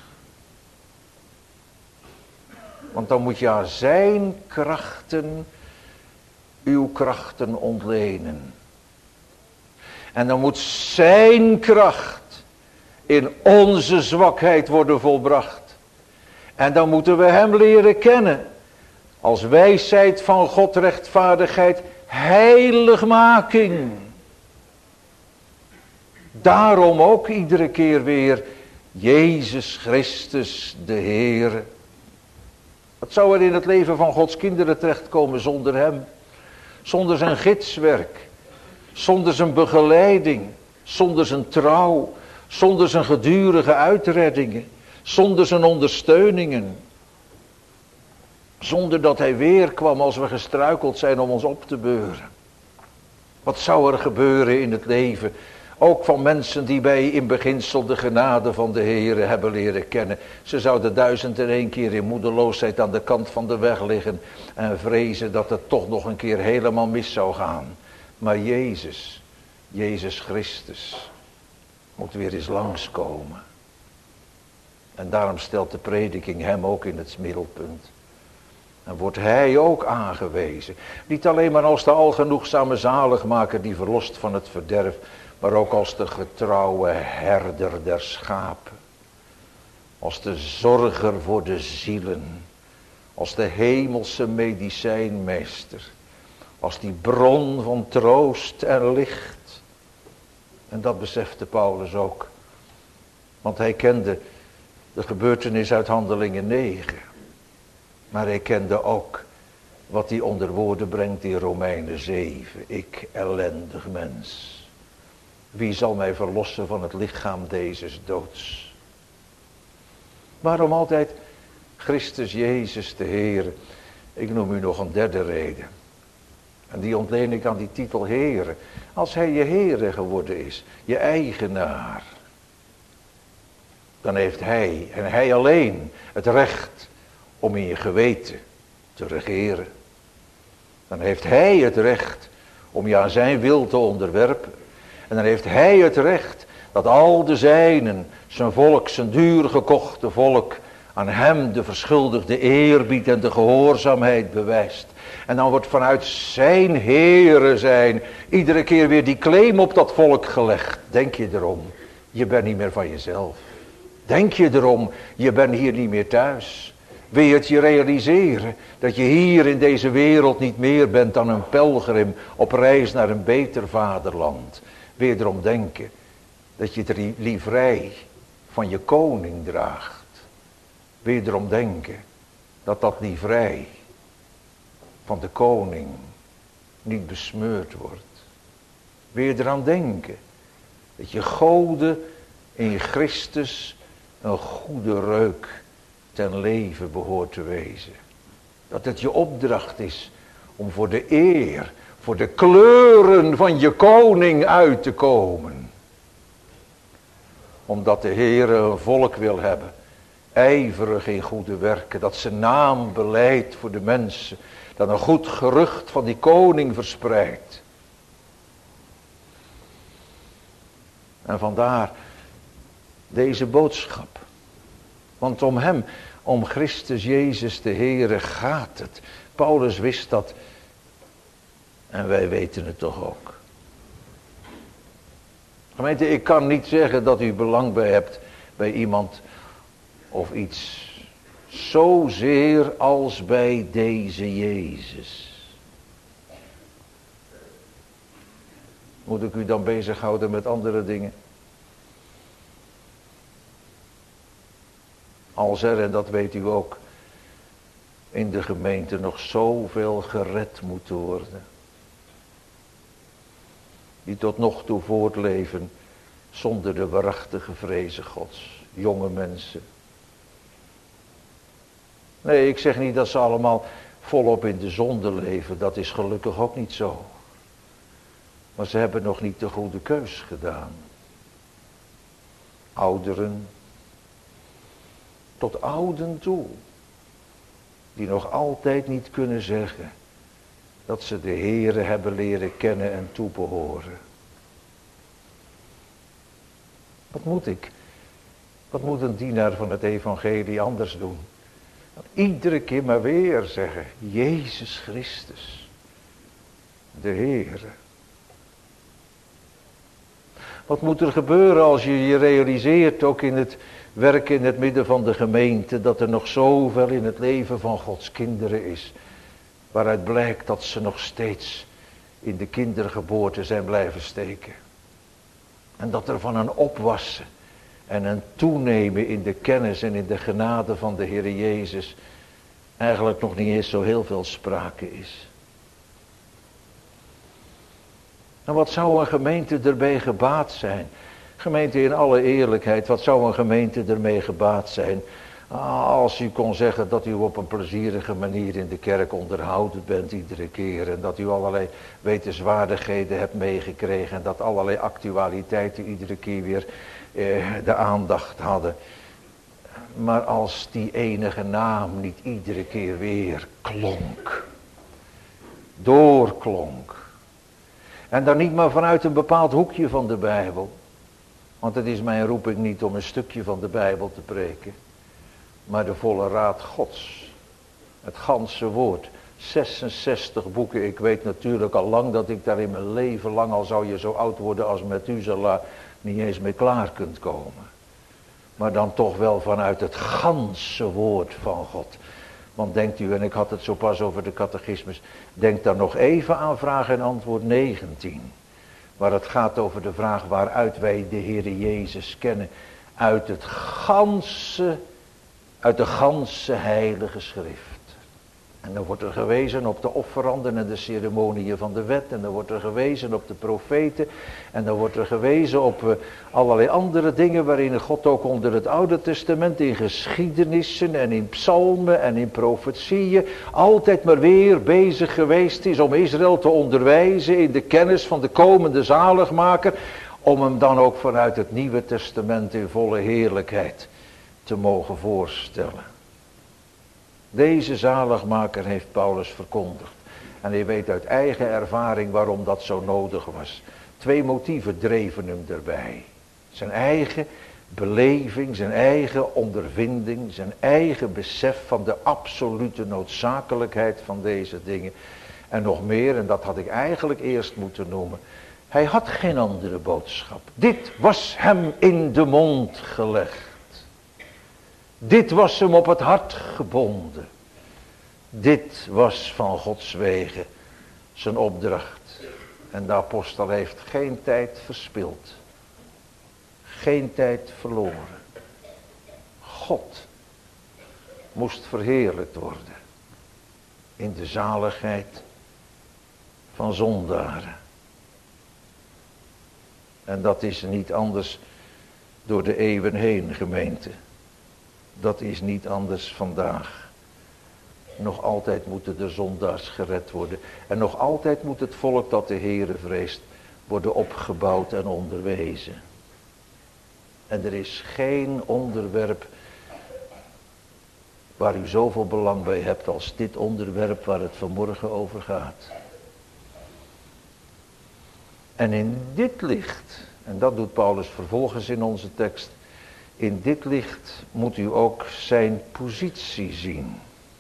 Want dan moet je aan zijn krachten uw krachten ontlenen. En dan moet zijn kracht in onze zwakheid worden volbracht. En dan moeten we hem leren kennen. Als wijsheid van God, rechtvaardigheid, heiligmaking. Daarom ook iedere keer weer Jezus Christus de Heer. Wat zou er in het leven van Gods kinderen terechtkomen zonder hem? Zonder zijn gidswerk. Zonder zijn begeleiding, zonder zijn trouw, zonder zijn gedurige uitreddingen, zonder zijn ondersteuningen. Zonder dat hij weer kwam als we gestruikeld zijn om ons op te beuren. Wat zou er gebeuren in het leven, ook van mensen die bij in beginsel de genade van de Heere hebben leren kennen. Ze zouden duizend en één keer in moedeloosheid aan de kant van de weg liggen en vrezen dat het toch nog een keer helemaal mis zou gaan. Maar Jezus, Jezus Christus, moet weer eens langskomen. En daarom stelt de prediking hem ook in het middelpunt. En wordt hij ook aangewezen. Niet alleen maar als de algenoegzame zaligmaker die verlost van het verderf, maar ook als de getrouwe herder der schapen. Als de zorger voor de zielen. Als de hemelse medicijnmeester. Als die bron van troost en licht. En dat besefte Paulus ook. Want hij kende de gebeurtenis uit Handelingen negen. Maar hij kende ook wat hij onder woorden brengt in Romeinen zeven. Ik ellendig mens. Wie zal mij verlossen van het lichaam dezes doods? Waarom altijd Christus Jezus de Heer? Ik noem u nog een derde reden. En die ontleen ik aan die titel Heere. Als hij je Heere geworden is, je eigenaar. Dan heeft hij en hij alleen het recht om in je geweten te regeren. Dan heeft hij het recht om je aan zijn wil te onderwerpen. En dan heeft hij het recht dat al de zijnen, zijn volk, zijn duur gekochte volk, aan hem de verschuldigde eerbied en de gehoorzaamheid bewijst. En dan wordt vanuit zijn Heere zijn iedere keer weer die claim op dat volk gelegd. Denk je erom, je bent niet meer van jezelf. Denk je erom, je bent hier niet meer thuis. Wil je het je realiseren dat je hier in deze wereld niet meer bent dan een pelgrim op reis naar een beter vaderland. Wil je erom denken dat je de livrei van je koning draagt. Wil je erom denken dat dat livrei van de koning niet besmeurd wordt. Wil je eraan denken dat je goden in Christus een goede reuk ten leven behoort te wezen. Dat het je opdracht is om voor de eer, voor de kleuren van je koning uit te komen. Omdat de Heer een volk wil hebben, ijverig in goede werken, dat zijn naam beleidt voor de mensen. dat een goed gerucht van die koning verspreidt. En vandaar deze boodschap. Want om hem, om Christus Jezus de Heere gaat het. Paulus wist dat. En wij weten het toch ook. Gemeente, ik kan niet zeggen dat u belang bij hebt bij iemand of iets zozeer als bij deze Jezus. Moet ik u dan bezighouden met andere dingen? Als er, en dat weet u ook, in de gemeente nog zoveel gered moet worden. Die tot nog toe voortleven zonder de waarachtige vrezen Gods. Jonge mensen. Nee, ik zeg niet dat ze allemaal volop in de zonde leven. Dat is gelukkig ook niet zo. Maar ze hebben nog niet de goede keus gedaan. Ouderen. Tot ouden toe. Die nog altijd niet kunnen zeggen dat ze de Heere hebben leren kennen en toebehoren. Wat moet ik? Wat moet een dienaar van het evangelie anders doen? Iedere keer maar weer zeggen, Jezus Christus, de Heere. Wat moet er gebeuren als je je realiseert, ook in het werk in het midden van de gemeente, dat er nog zoveel in het leven van Gods kinderen is, waaruit blijkt dat ze nog steeds in de kindergeboorte zijn blijven steken. En dat er van een opwassen en een toenemen in de kennis en in de genade van de Heer Jezus eigenlijk nog niet eens zo heel veel sprake is. En wat zou een gemeente erbij gebaat zijn? Gemeente, in alle eerlijkheid, wat zou een gemeente ermee gebaat zijn als u kon zeggen dat u op een plezierige manier in de kerk onderhouden bent iedere keer. En dat u allerlei wetenswaardigheden hebt meegekregen. En dat allerlei actualiteiten iedere keer weer eh, de aandacht hadden. Maar als die enige naam niet iedere keer weer klonk. Doorklonk. En dan niet maar vanuit een bepaald hoekje van de Bijbel. Want het is mijn roeping niet om een stukje van de Bijbel te preken. Maar de volle raad Gods. Het ganse woord. zesenzestig boeken. Ik weet natuurlijk al lang dat ik daar in mijn leven lang, al zou je zo oud worden als Methuselah, niet eens mee klaar kunt komen. Maar dan toch wel vanuit het ganse woord van God. Want denkt u, en ik had het zo pas over de catechismus, denk dan nog even aan vraag en antwoord negentien. Waar het gaat over de vraag waaruit wij de Heere Jezus kennen. Uit het ganse, uit de ganse heilige schrift. En dan wordt er gewezen op de offeranden en de ceremonieën van de wet. En dan wordt er gewezen op de profeten. En dan wordt er gewezen op uh, allerlei andere dingen waarin God ook onder het Oude Testament in geschiedenissen en in psalmen en in profetieën altijd maar weer bezig geweest is om Israël te onderwijzen in de kennis van de komende zaligmaker. Om hem dan ook vanuit het Nieuwe Testament in volle heerlijkheid te mogen voorstellen. Deze zaligmaker heeft Paulus verkondigd. En hij weet uit eigen ervaring waarom dat zo nodig was. Twee motieven dreven hem erbij. Zijn eigen beleving, zijn eigen ondervinding, zijn eigen besef van de absolute noodzakelijkheid van deze dingen. En nog meer, en dat had ik eigenlijk eerst moeten noemen. Hij had geen andere boodschap. Dit was hem in de mond gelegd. Dit was hem op het hart gebonden. Dit was van Gods wegen zijn opdracht. En de apostel heeft geen tijd verspild. Geen tijd verloren. God moest verheerlijkt worden. In de zaligheid van zondaren. En dat is niet anders door de eeuwen heen, gemeente. Dat is niet anders vandaag. Nog altijd moeten de zondaars gered worden. En nog altijd moet het volk dat de Heere vreest worden opgebouwd en onderwezen. En er is geen onderwerp waar u zoveel belang bij hebt als dit onderwerp waar het vanmorgen over gaat. En in dit licht, en dat doet Paulus vervolgens in onze tekst, in dit licht moet u ook zijn positie zien.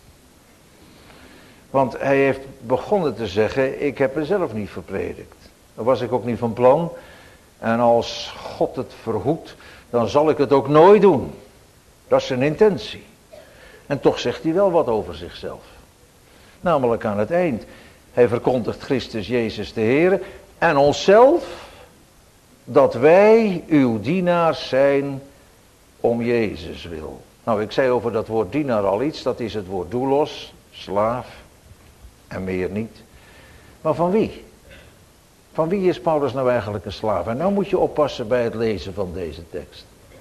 Want hij heeft begonnen te zeggen, ik heb mezelf niet verpredikt. Dat was ik ook niet van plan. En als God het verhoedt, dan zal ik het ook nooit doen. Dat is zijn intentie. En toch zegt hij wel wat over zichzelf. Namelijk aan het eind. Hij verkondigt Christus Jezus de Heer en onszelf, dat wij uw dienaars zijn om Jezus wil. Nou, ik zei over dat woord dienaar al iets, dat is het woord doulos, slaaf en meer niet. Maar van wie? Van wie is Paulus nou eigenlijk een slaaf? En nou moet je oppassen bij het lezen van deze tekst.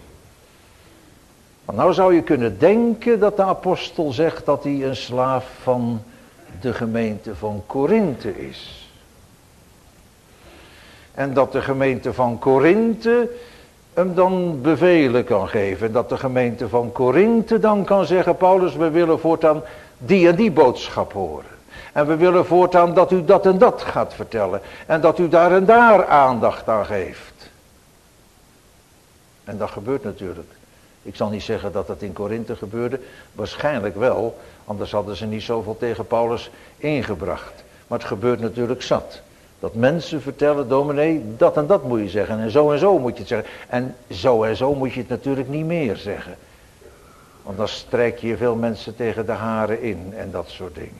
Want nou zou je kunnen denken dat de apostel zegt dat hij een slaaf van de gemeente van Korinthe is. En dat de gemeente van Korinthe hem dan bevelen kan geven. En dat de gemeente van Korinthe dan kan zeggen, Paulus, we willen voortaan die en die boodschap horen. En we willen voortaan dat u dat en dat gaat vertellen. En dat u daar en daar aandacht aan geeft. En dat gebeurt natuurlijk. Ik zal niet zeggen dat dat in Korinthe gebeurde. Waarschijnlijk wel. Anders hadden ze niet zoveel tegen Paulus ingebracht. Maar het gebeurt natuurlijk zat. Dat mensen vertellen, dominee, dat en dat moet je zeggen. En zo en zo moet je het zeggen. En zo en zo moet je het natuurlijk niet meer zeggen. Want dan strijk je veel mensen tegen de haren in. En dat soort dingen.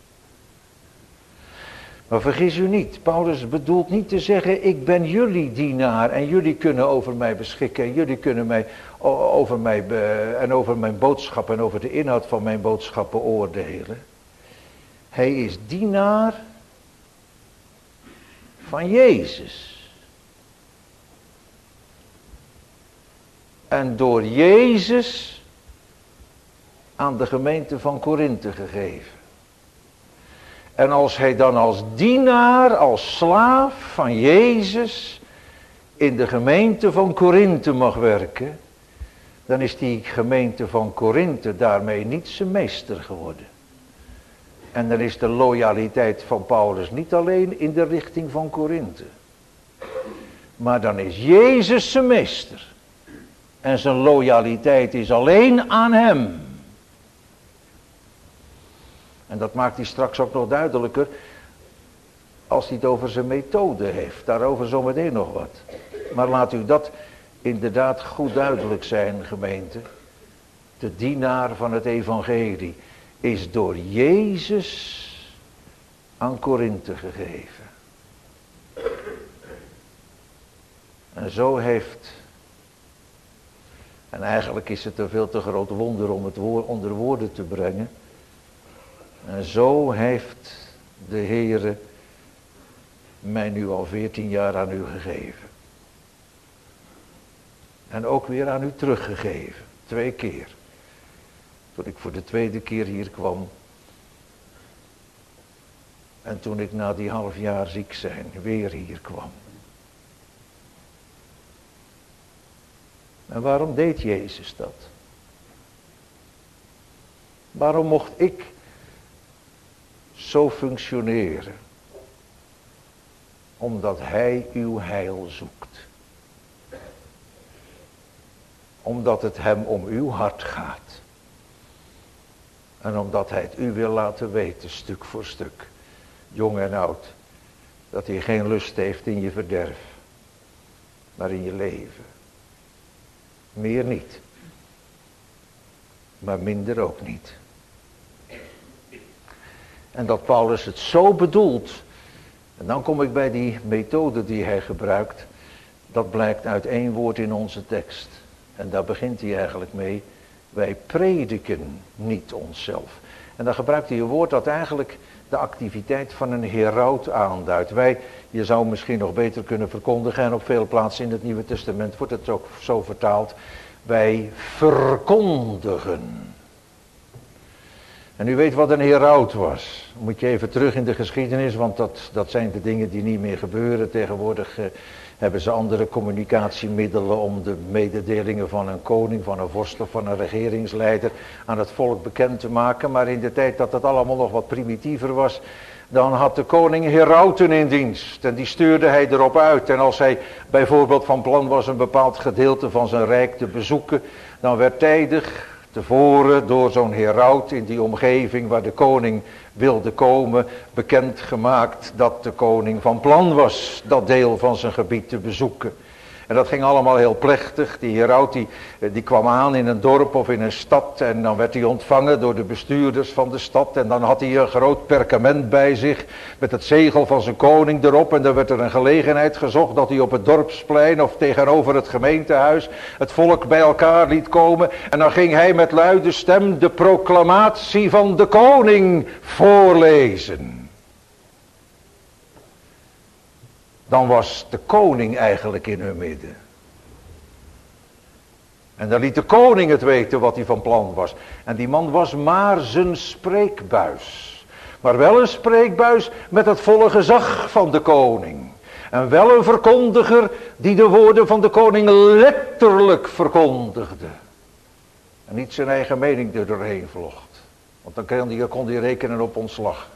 Maar vergis u niet, Paulus bedoelt niet te zeggen, ik ben jullie dienaar en jullie kunnen over mij beschikken en jullie kunnen mij over mij be, en over mijn boodschap en over de inhoud van mijn boodschap beoordelen. Hij is dienaar van Jezus. En door Jezus aan de gemeente van Korinthe gegeven. En als hij dan als dienaar, als slaaf van Jezus in de gemeente van Korinthe mag werken, dan is die gemeente van Korinthe daarmee niet zijn meester geworden. En dan is de loyaliteit van Paulus niet alleen in de richting van Korinthe. Maar dan is Jezus zijn meester. En zijn loyaliteit is alleen aan hem. En dat maakt hij straks ook nog duidelijker als hij het over zijn methode heeft. Daarover zometeen nog wat. Maar laat u dat inderdaad goed duidelijk zijn, gemeente. De dienaar van het evangelie is door Jezus aan Korinthe gegeven. En zo heeft, en eigenlijk is het een veel te groot wonder om het woord onder woorden te brengen. En zo heeft de Heere mij nu al veertien jaar aan u gegeven. En ook weer aan u teruggegeven. Twee keer. Toen ik voor de tweede keer hier kwam. En toen ik na die half jaar ziek zijn weer hier kwam. En waarom deed Jezus dat? Waarom mocht ik zo functioneren? Omdat hij uw heil zoekt. Omdat het hem om uw hart gaat. En omdat hij het u wil laten weten, stuk voor stuk, jong en oud, dat hij geen lust heeft in je verderf, maar in je leven. Meer niet. Maar minder ook niet. En dat Paulus het zo bedoelt, en dan kom ik bij die methode die hij gebruikt, dat blijkt uit één woord in onze tekst. En daar begint hij eigenlijk mee. Wij prediken niet onszelf. En dan gebruikt hij een woord dat eigenlijk de activiteit van een heraut aanduidt. Wij, je zou misschien nog beter kunnen verkondigen, en op veel plaatsen in het Nieuwe Testament wordt het ook zo vertaald. Wij verkondigen. En u weet wat een heraut was. Moet je even terug in de geschiedenis, want dat, dat zijn de dingen die niet meer gebeuren. Tegenwoordig eh, hebben ze andere communicatiemiddelen om de mededelingen van een koning, van een vorst of van een regeringsleider aan het volk bekend te maken. Maar in de tijd dat het allemaal nog wat primitiever was, dan had de koning herauten in dienst. En die stuurde hij erop uit. En als hij bijvoorbeeld van plan was een bepaald gedeelte van zijn rijk te bezoeken, dan werd tijdig tevoren door zo'n heraut in die omgeving waar de koning wilde komen bekendgemaakt dat de koning van plan was dat deel van zijn gebied te bezoeken. En dat ging allemaal heel plechtig. Die heraut die, die kwam aan in een dorp of in een stad en dan werd hij ontvangen door de bestuurders van de stad. En dan had hij een groot perkament bij zich met het zegel van zijn koning erop. En dan werd er een gelegenheid gezocht dat hij op het dorpsplein of tegenover het gemeentehuis het volk bij elkaar liet komen. En dan ging hij met luide stem de proclamatie van de koning voorlezen. Dan was de koning eigenlijk in hun midden. En dan liet de koning het weten wat hij van plan was. En die man was maar zijn spreekbuis. Maar wel een spreekbuis met het volle gezag van de koning. En wel een verkondiger die de woorden van de koning letterlijk verkondigde. En niet zijn eigen mening er doorheen vlocht. Want dan kon hij, kon hij rekenen op ontslag.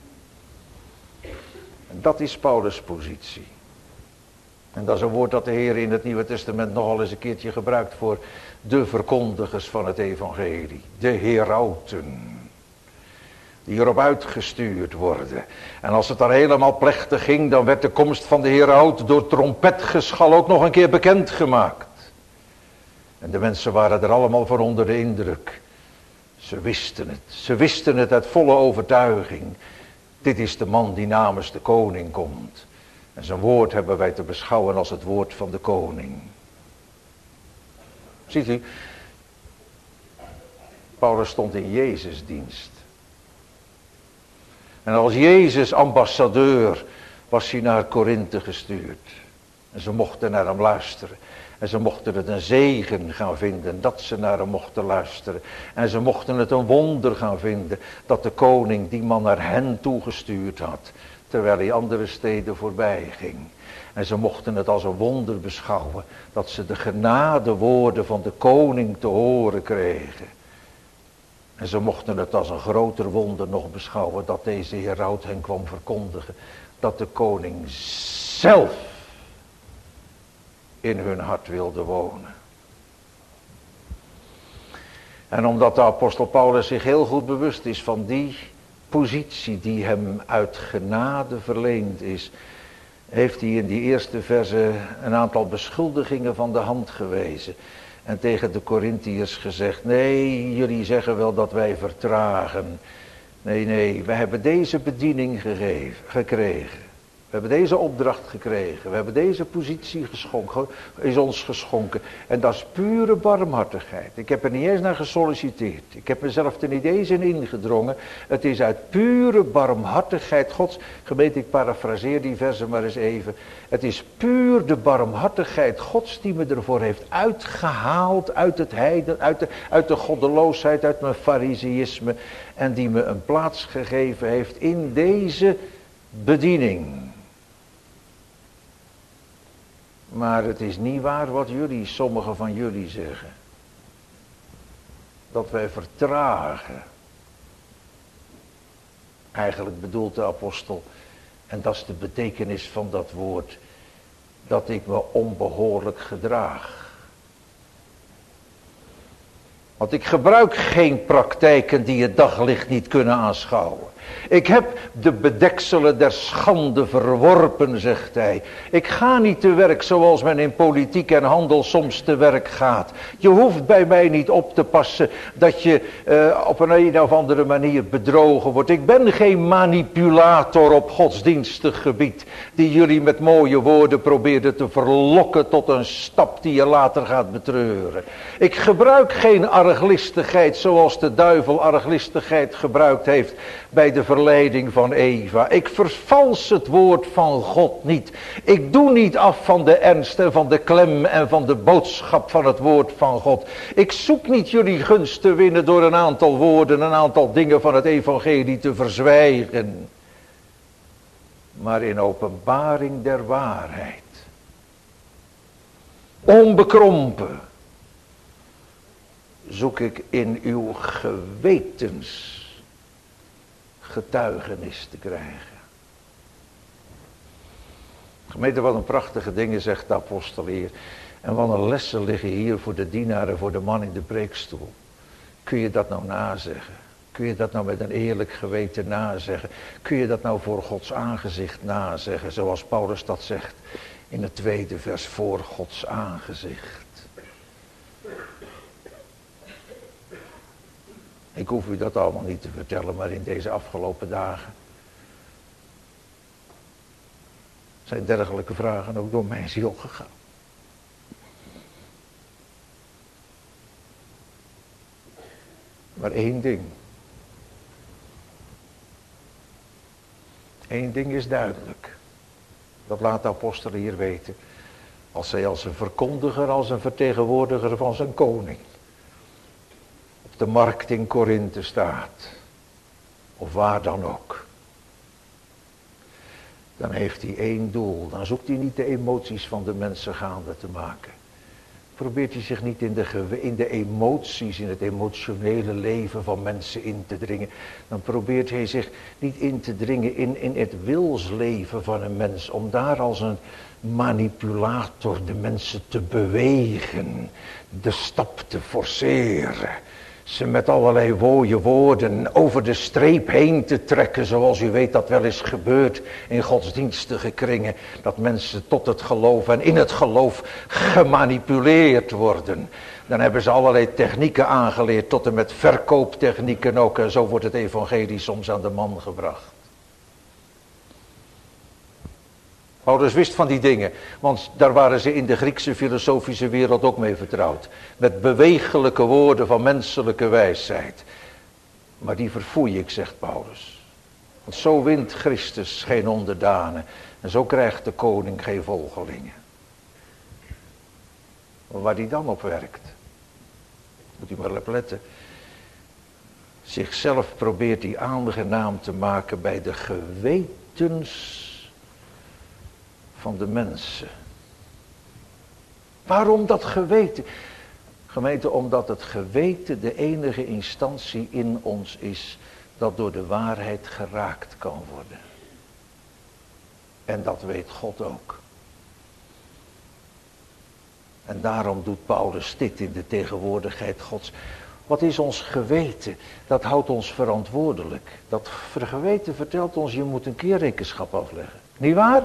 En dat is Paulus' positie. En dat is een woord dat de Heer in het Nieuwe Testament nogal eens een keertje gebruikt voor de verkondigers van het evangelie. De herauten. Die erop uitgestuurd worden. En als het dan helemaal plechtig ging, dan werd de komst van de heraut door trompetgeschal ook nog een keer bekendgemaakt. En de mensen waren er allemaal van onder de indruk. Ze wisten het. Ze wisten het uit volle overtuiging. Dit is de man die namens de koning komt. En zijn woord hebben wij te beschouwen als het woord van de koning. Ziet u, Paulus stond in Jezus' dienst. En als Jezus ambassadeur was hij naar Korinthe gestuurd. En ze mochten naar hem luisteren. En ze mochten het een zegen gaan vinden dat ze naar hem mochten luisteren. En ze mochten het een wonder gaan vinden dat de koning die man naar hen toegestuurd had. Terwijl hij andere steden voorbij ging. En ze mochten het als een wonder beschouwen dat ze de genadewoorden van de koning te horen kregen. En ze mochten het als een groter wonder nog beschouwen dat deze heraut hen kwam verkondigen. Dat de koning zelf in hun hart wilde wonen. En omdat de apostel Paulus zich heel goed bewust is van die positie die hem uit genade verleend is, heeft hij in die eerste verse een aantal beschuldigingen van de hand gewezen. En tegen de Korintiërs gezegd, nee, jullie zeggen wel dat wij vertragen. Nee, nee, we hebben deze bediening gegeven, gekregen. We hebben deze opdracht gekregen. We hebben deze positie geschonken, is ons geschonken. En dat is pure barmhartigheid. Ik heb er niet eens naar gesolliciteerd. Ik heb mezelf er niet eens in ingedrongen. Het is uit pure barmhartigheid Gods. Gemeente, ik parafraseer die versen maar eens even. Het is puur de barmhartigheid Gods die me ervoor heeft uitgehaald uit het heiden, uit de, uit de goddeloosheid, uit mijn fariseïsme. En die me een plaats gegeven heeft in deze bediening. Maar het is niet waar wat jullie, sommigen van jullie zeggen. Dat wij vertragen. Eigenlijk bedoelt de apostel, en dat is de betekenis van dat woord, dat ik me onbehoorlijk gedraag. Want ik gebruik geen praktijken die het daglicht niet kunnen aanschouwen. Ik heb de bedekselen der schande verworpen, zegt hij. Ik ga niet te werk zoals men in politiek en handel soms te werk gaat. Je hoeft bij mij niet op te passen dat je uh, op een, een of andere manier bedrogen wordt. Ik ben geen manipulator op godsdienstig gebied die jullie met mooie woorden probeerde te verlokken tot een stap die je later gaat betreuren. Ik gebruik geen arrogante arglistigheid zoals de duivel arglistigheid gebruikt heeft bij de verleiding van Eva. Ik vervals het woord van God niet. Ik doe niet af van de ernst en van de klem en van de boodschap van het woord van God. Ik zoek niet jullie gunst te winnen door een aantal woorden, een aantal dingen van het evangelie te verzwijgen. Maar in openbaring der waarheid. Onbekrompen zoek ik in uw gewetens getuigenis te krijgen. Gemeente, wat een prachtige dingen zegt de apostel hier. En wat een lessen liggen hier voor de dienaar en voor de man in de preekstoel. Kun je dat nou nazeggen? Kun je dat nou met een eerlijk geweten nazeggen? Kun je dat nou voor Gods aangezicht nazeggen? Zoals Paulus dat zegt in het tweede vers, voor Gods aangezicht. Ik hoef u dat allemaal niet te vertellen, maar in deze afgelopen dagen zijn dergelijke vragen ook door mijn ziel gegaan. Maar één ding. Eén ding is duidelijk. Dat laat de apostel hier weten. Als hij als een verkondiger, als een vertegenwoordiger van zijn koning op de markt in Korinthe staat. Of waar dan ook. Dan heeft hij één doel. Dan zoekt hij niet de emoties van de mensen gaande te maken. Probeert hij zich niet in de, in de emoties, in het emotionele leven van mensen in te dringen. Dan probeert hij zich niet in te dringen in, in het wilsleven van een mens. Om daar als een manipulator de mensen te bewegen. De stap te forceren. Ze met allerlei mooie woorden over de streep heen te trekken. Zoals u weet dat wel eens gebeurt in godsdienstige kringen. Dat mensen tot het geloof en in het geloof gemanipuleerd worden. Dan hebben ze allerlei technieken aangeleerd. Tot en met verkooptechnieken ook. En zo wordt het evangelie soms aan de man gebracht. Paulus wist van die dingen, want daar waren ze in de Griekse filosofische wereld ook mee vertrouwd. Met bewegelijke woorden van menselijke wijsheid. Maar die verfoei ik, zegt Paulus. Want zo wint Christus geen onderdanen. En zo krijgt de koning geen volgelingen. Maar waar die dan op werkt, moet u maar op letten. Zichzelf probeert hij aangenaam te maken bij de gewetens van de mensen. Waarom dat geweten? Gemeente, omdat het geweten de enige instantie in ons is dat door de waarheid geraakt kan worden. En dat weet God ook. En daarom doet Paulus dit in de tegenwoordigheid Gods. Wat is ons geweten? Dat houdt ons verantwoordelijk. Dat geweten vertelt ons, je moet een keer rekenschap afleggen. Niet waar?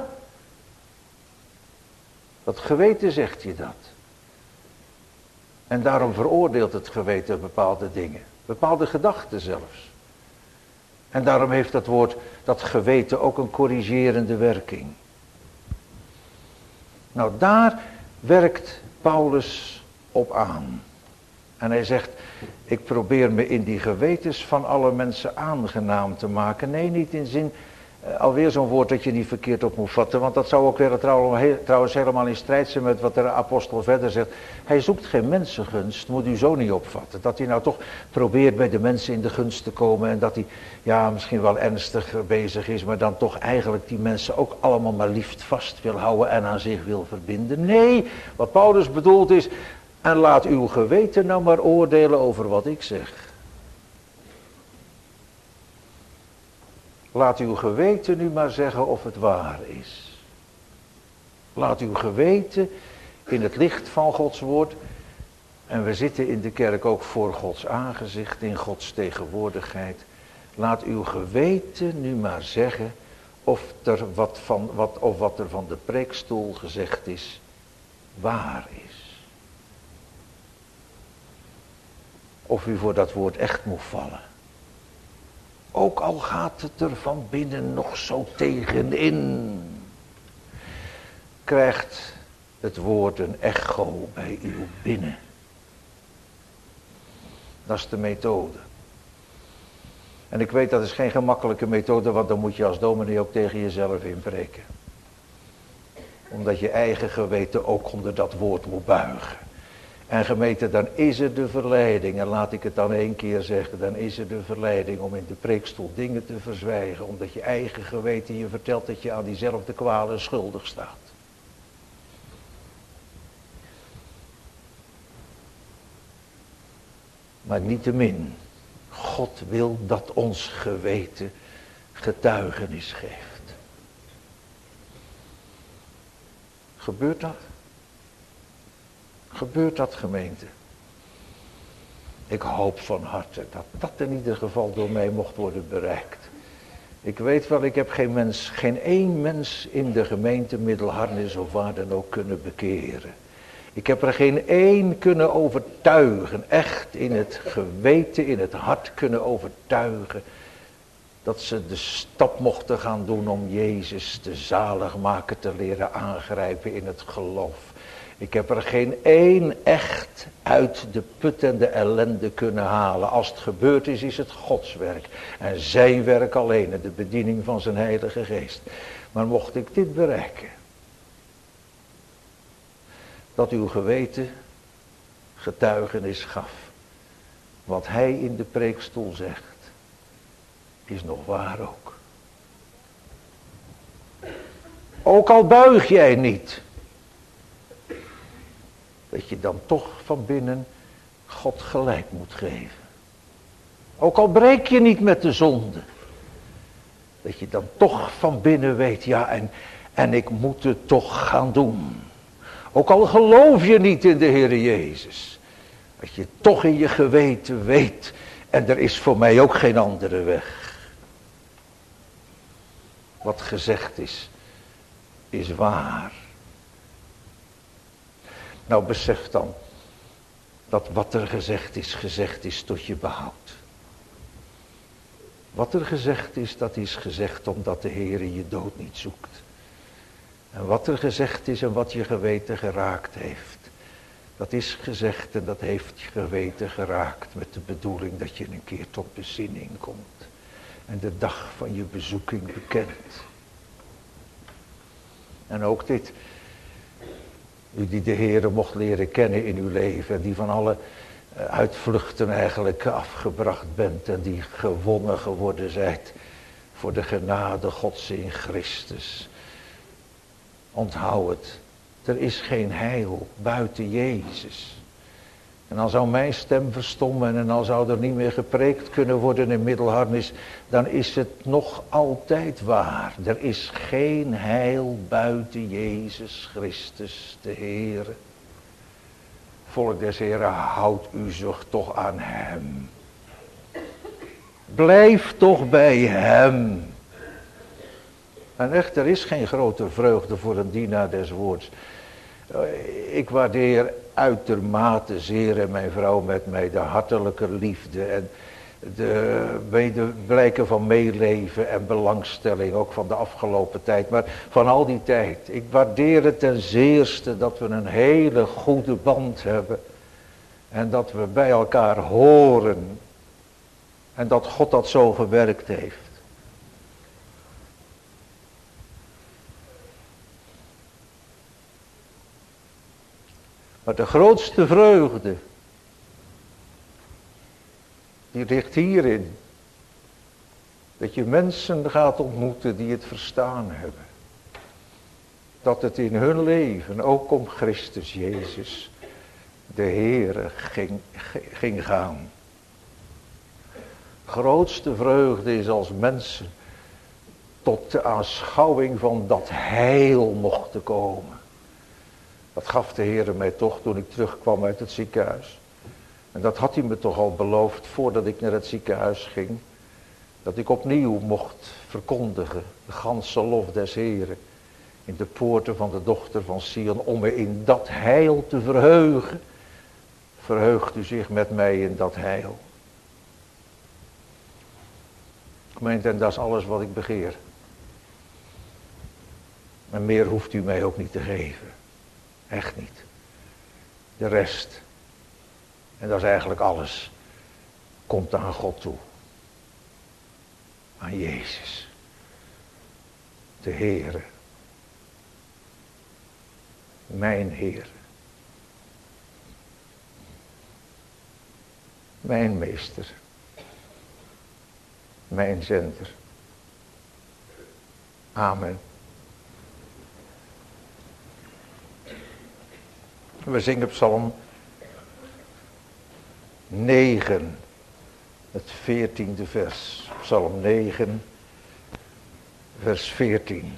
Dat geweten zegt je dat. En daarom veroordeelt het geweten bepaalde dingen. Bepaalde gedachten zelfs. En daarom heeft dat woord, dat geweten, ook een corrigerende werking. Nou, daar werkt Paulus op aan. En hij zegt, ik probeer me in die gewetens van alle mensen aangenaam te maken. Nee, niet in zin, uh, alweer zo'n woord dat je niet verkeerd op moet vatten. Want dat zou ook weer trouwens helemaal in strijd zijn met wat de apostel verder zegt. Hij zoekt geen mensengunst, moet u zo niet opvatten. Dat hij nou toch probeert bij de mensen in de gunst te komen. En dat hij, ja, misschien wel ernstiger bezig is. Maar dan toch eigenlijk die mensen ook allemaal maar liefst vast wil houden en aan zich wil verbinden. Nee, wat Paulus bedoelt is, en laat uw geweten nou maar oordelen over wat ik zeg. Laat uw geweten nu maar zeggen of het waar is. Laat uw geweten in het licht van Gods woord. En we zitten in de kerk ook voor Gods aangezicht, in Gods tegenwoordigheid. Laat uw geweten nu maar zeggen of, er wat van, wat, of wat er van de preekstoel gezegd is, waar is. Of u voor dat woord echt moet vallen. Ook al gaat het er van binnen nog zo tegenin. Krijgt het woord een echo bij uw binnen. Dat is de methode. En ik weet dat is geen gemakkelijke methode, want dan moet je als dominee ook tegen jezelf inbreken. Omdat je eigen geweten ook onder dat woord moet buigen. En gemeente, dan is er de verleiding, en laat ik het dan één keer zeggen, dan is er de verleiding om in de preekstoel dingen te verzwijgen, omdat je eigen geweten je vertelt dat je aan diezelfde kwalen schuldig staat. Maar niettemin, God wil dat ons geweten getuigenis geeft. Gebeurt dat? Gebeurt dat, gemeente? Ik hoop van harte dat dat in ieder geval door mij mocht worden bereikt. Ik weet wel, ik heb geen mens, geen één mens in de gemeente Middelharnis of waar dan ook kunnen bekeren. Ik heb er geen één kunnen overtuigen, echt in het geweten, in het hart kunnen overtuigen, dat ze de stap mochten gaan doen om Jezus de zaligmaker te leren aangrijpen in het geloof. Ik heb er geen één echt uit de put en de ellende kunnen halen. Als het gebeurd is, is het Gods werk. En zijn werk alleen, de bediening van zijn Heilige Geest. Maar mocht ik dit bereiken, dat uw geweten getuigenis gaf. Wat hij in de preekstoel zegt, is nog waar ook. Ook al buig jij niet, dat je dan toch van binnen God gelijk moet geven. Ook al breek je niet met de zonde, dat je dan toch van binnen weet, ja en, en ik moet het toch gaan doen. Ook al geloof je niet in de Heer Jezus, dat je toch in je geweten weet, en er is voor mij ook geen andere weg. Wat gezegd is, is waar. Nou besef dan, dat wat er gezegd is, gezegd is tot je behoud. Wat er gezegd is, dat is gezegd omdat de Heer je dood niet zoekt. En wat er gezegd is en wat je geweten geraakt heeft, dat is gezegd en dat heeft je geweten geraakt met de bedoeling dat je een keer tot bezinning komt. En de dag van je bezoeking bekent. En ook dit, u die de Heere mocht leren kennen in uw leven en die van alle uitvluchten eigenlijk afgebracht bent en die gewonnen geworden zijt voor de genade Gods in Christus. Onthoud het, er is geen heil buiten Jezus. En al zou mijn stem verstommen en al zou er niet meer gepreekt kunnen worden in Middelharnis, dan is het nog altijd waar. Er is geen heil buiten Jezus Christus de Heere. Volk des Heeren, houd u zich toch aan hem. Blijf toch bij hem. En echt, er is geen grote vreugde voor een dienaar des woords. Ik waardeer uitermate zeer en mijn vrouw met mij de hartelijke liefde en de blijken van meeleven en belangstelling ook van de afgelopen tijd. Maar van al die tijd, ik waardeer het ten zeerste dat we een hele goede band hebben. En dat we bij elkaar horen. En dat God dat zo gewerkt heeft. Maar de grootste vreugde, die ligt hierin. Dat je mensen gaat ontmoeten die het verstaan hebben. Dat het in hun leven ook om Christus Jezus, de Heere, ging, ging gaan. Grootste vreugde is als mensen tot de aanschouwing van dat heil mochten komen. Dat gaf de Heere mij toch toen ik terugkwam uit het ziekenhuis. En dat had hij me toch al beloofd voordat ik naar het ziekenhuis ging. Dat ik opnieuw mocht verkondigen de ganse lof des Heeren. In de poorten van de dochter van Sion om me in dat heil te verheugen. Verheugt u zich met mij in dat heil. Gemeente, en dat is alles wat ik begeer. En meer hoeft u mij ook niet te geven. Echt niet. De rest. En dat is eigenlijk alles. komt aan God toe. Aan Jezus. De Heere. Mijn Heer. Mijn meester. Mijn zender. Amen. We zingen Psalm negen, het veertiende vers. Psalm negen, vers veertien.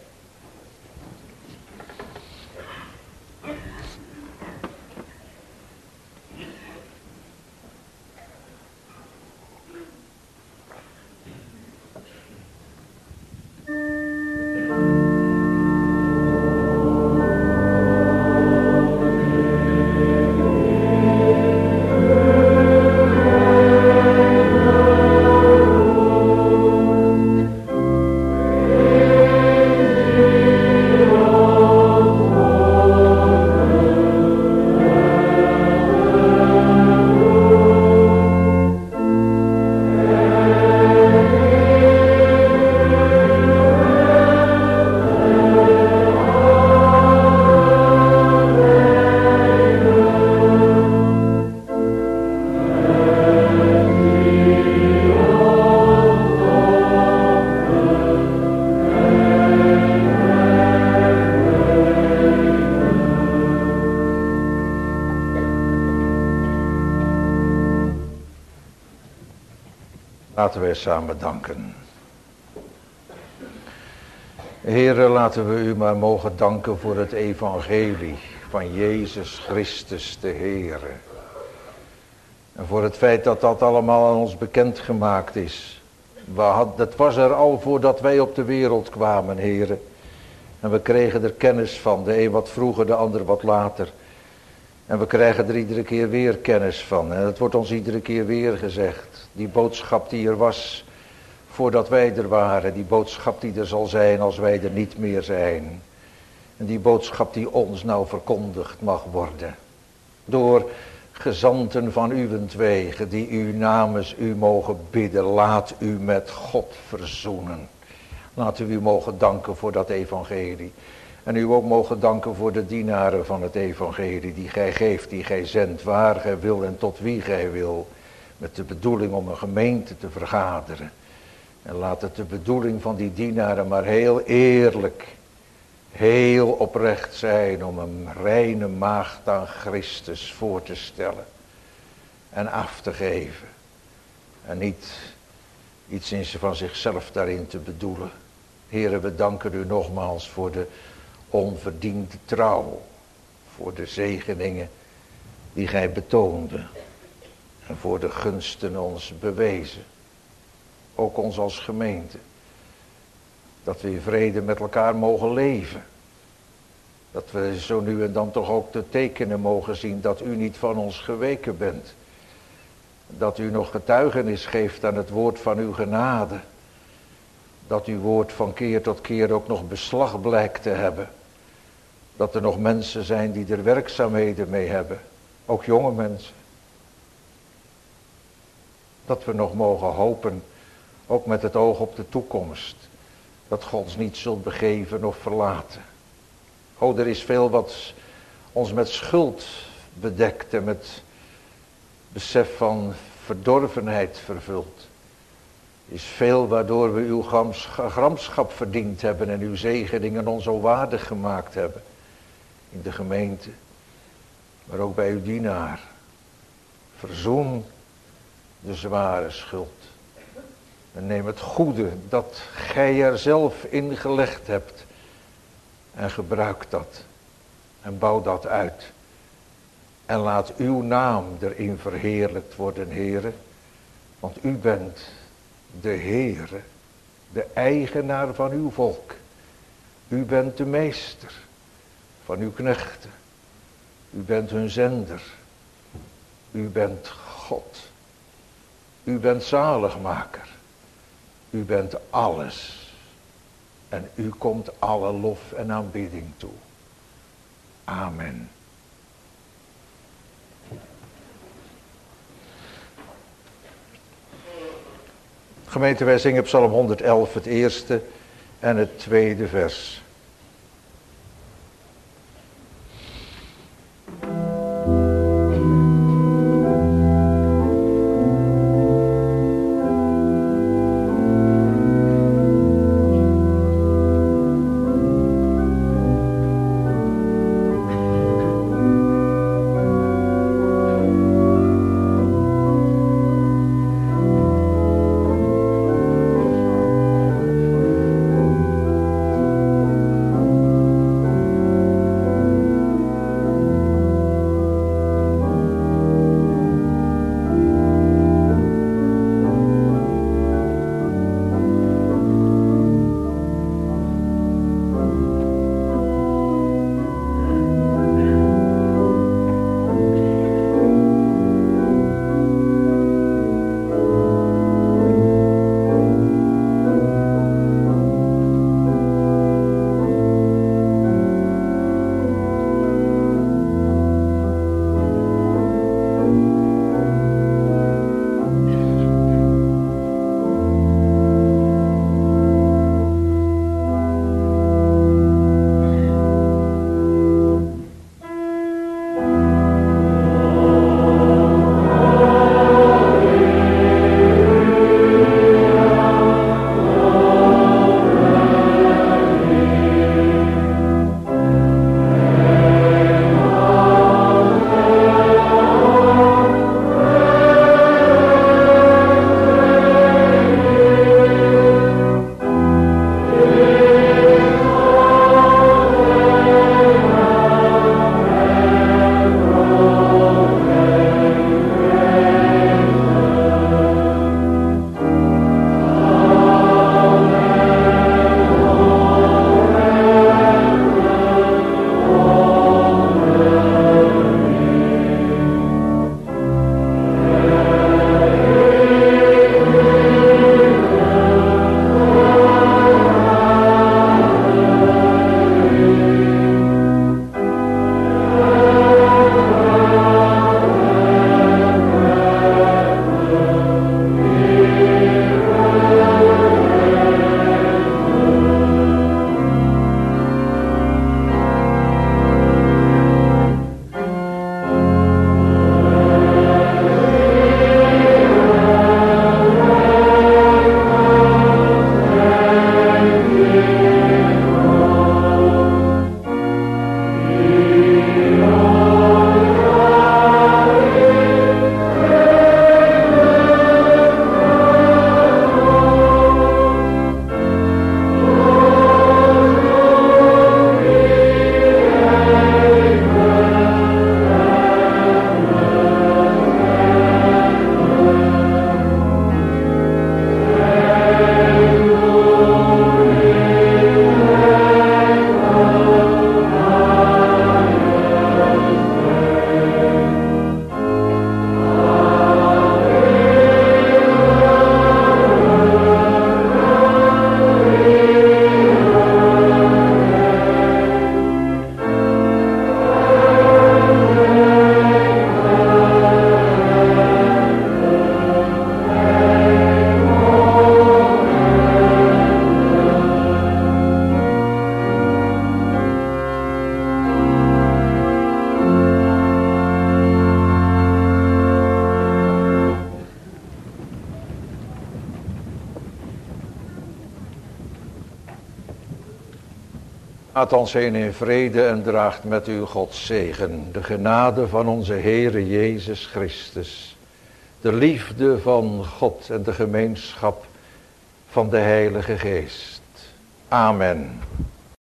Laten wij samen danken. Heere, laten we u maar mogen danken voor het evangelie van Jezus Christus de Heere. En voor het feit dat dat allemaal aan ons bekendgemaakt is. We had, dat was er al voordat wij op de wereld kwamen, Heere. En we kregen er kennis van, de een wat vroeger, de ander wat later. En we krijgen er iedere keer weer kennis van. En het wordt ons iedere keer weer gezegd. Die boodschap die er was voordat wij er waren. Die boodschap die er zal zijn als wij er niet meer zijn. En die boodschap die ons nou verkondigd mag worden. Door gezanten van uwentwege die u namens u mogen bidden. Laat u met God verzoenen. Laat u u mogen danken voor dat evangelie. En u ook mogen danken voor de dienaren van het evangelie die gij geeft, die gij zendt, waar gij wil en tot wie gij wil. Met de bedoeling om een gemeente te vergaderen. En laat het de bedoeling van die dienaren maar heel eerlijk, heel oprecht zijn om een reine maagd aan Christus voor te stellen. En af te geven. En niet iets in van zichzelf daarin te bedoelen. Heren, we danken u nogmaals voor de onverdiende trouw, voor de zegeningen die gij betoonde en voor de gunsten ons bewezen, ook ons als gemeente, dat we in vrede met elkaar mogen leven, dat we zo nu en dan toch ook de tekenen mogen zien dat u niet van ons geweken bent, dat u nog getuigenis geeft aan het woord van uw genade, dat uw woord van keer tot keer ook nog beslag blijkt te hebben. Dat er nog mensen zijn die er werkzaamheden mee hebben. Ook jonge mensen. Dat we nog mogen hopen, ook met het oog op de toekomst. Dat God ons niet zult begeven of verlaten. O, er is veel wat ons met schuld bedekt en met besef van verdorvenheid vervult. Is veel waardoor we uw gramschap verdiend hebben en uw zegeningen ons zo waardig gemaakt hebben. In de gemeente, maar ook bij uw dienaar. Verzoen de zware schuld. En neem het goede dat gij er zelf in gelegd hebt. En gebruik dat. En bouw dat uit. En laat uw naam erin verheerlijkt worden, Heere. Want u bent de Heere, de eigenaar van uw volk. U bent de meester van uw knechten. U bent hun zender. U bent God. U bent zaligmaker. U bent alles. En u komt alle lof en aanbidding toe. Amen. Gemeente, wij zingen Psalm honderdelf, het eerste en het tweede vers. Gaat ons heen in vrede en draagt met u Gods zegen. De genade van onze Heere Jezus Christus. De liefde van God en de gemeenschap van de Heilige Geest. Amen.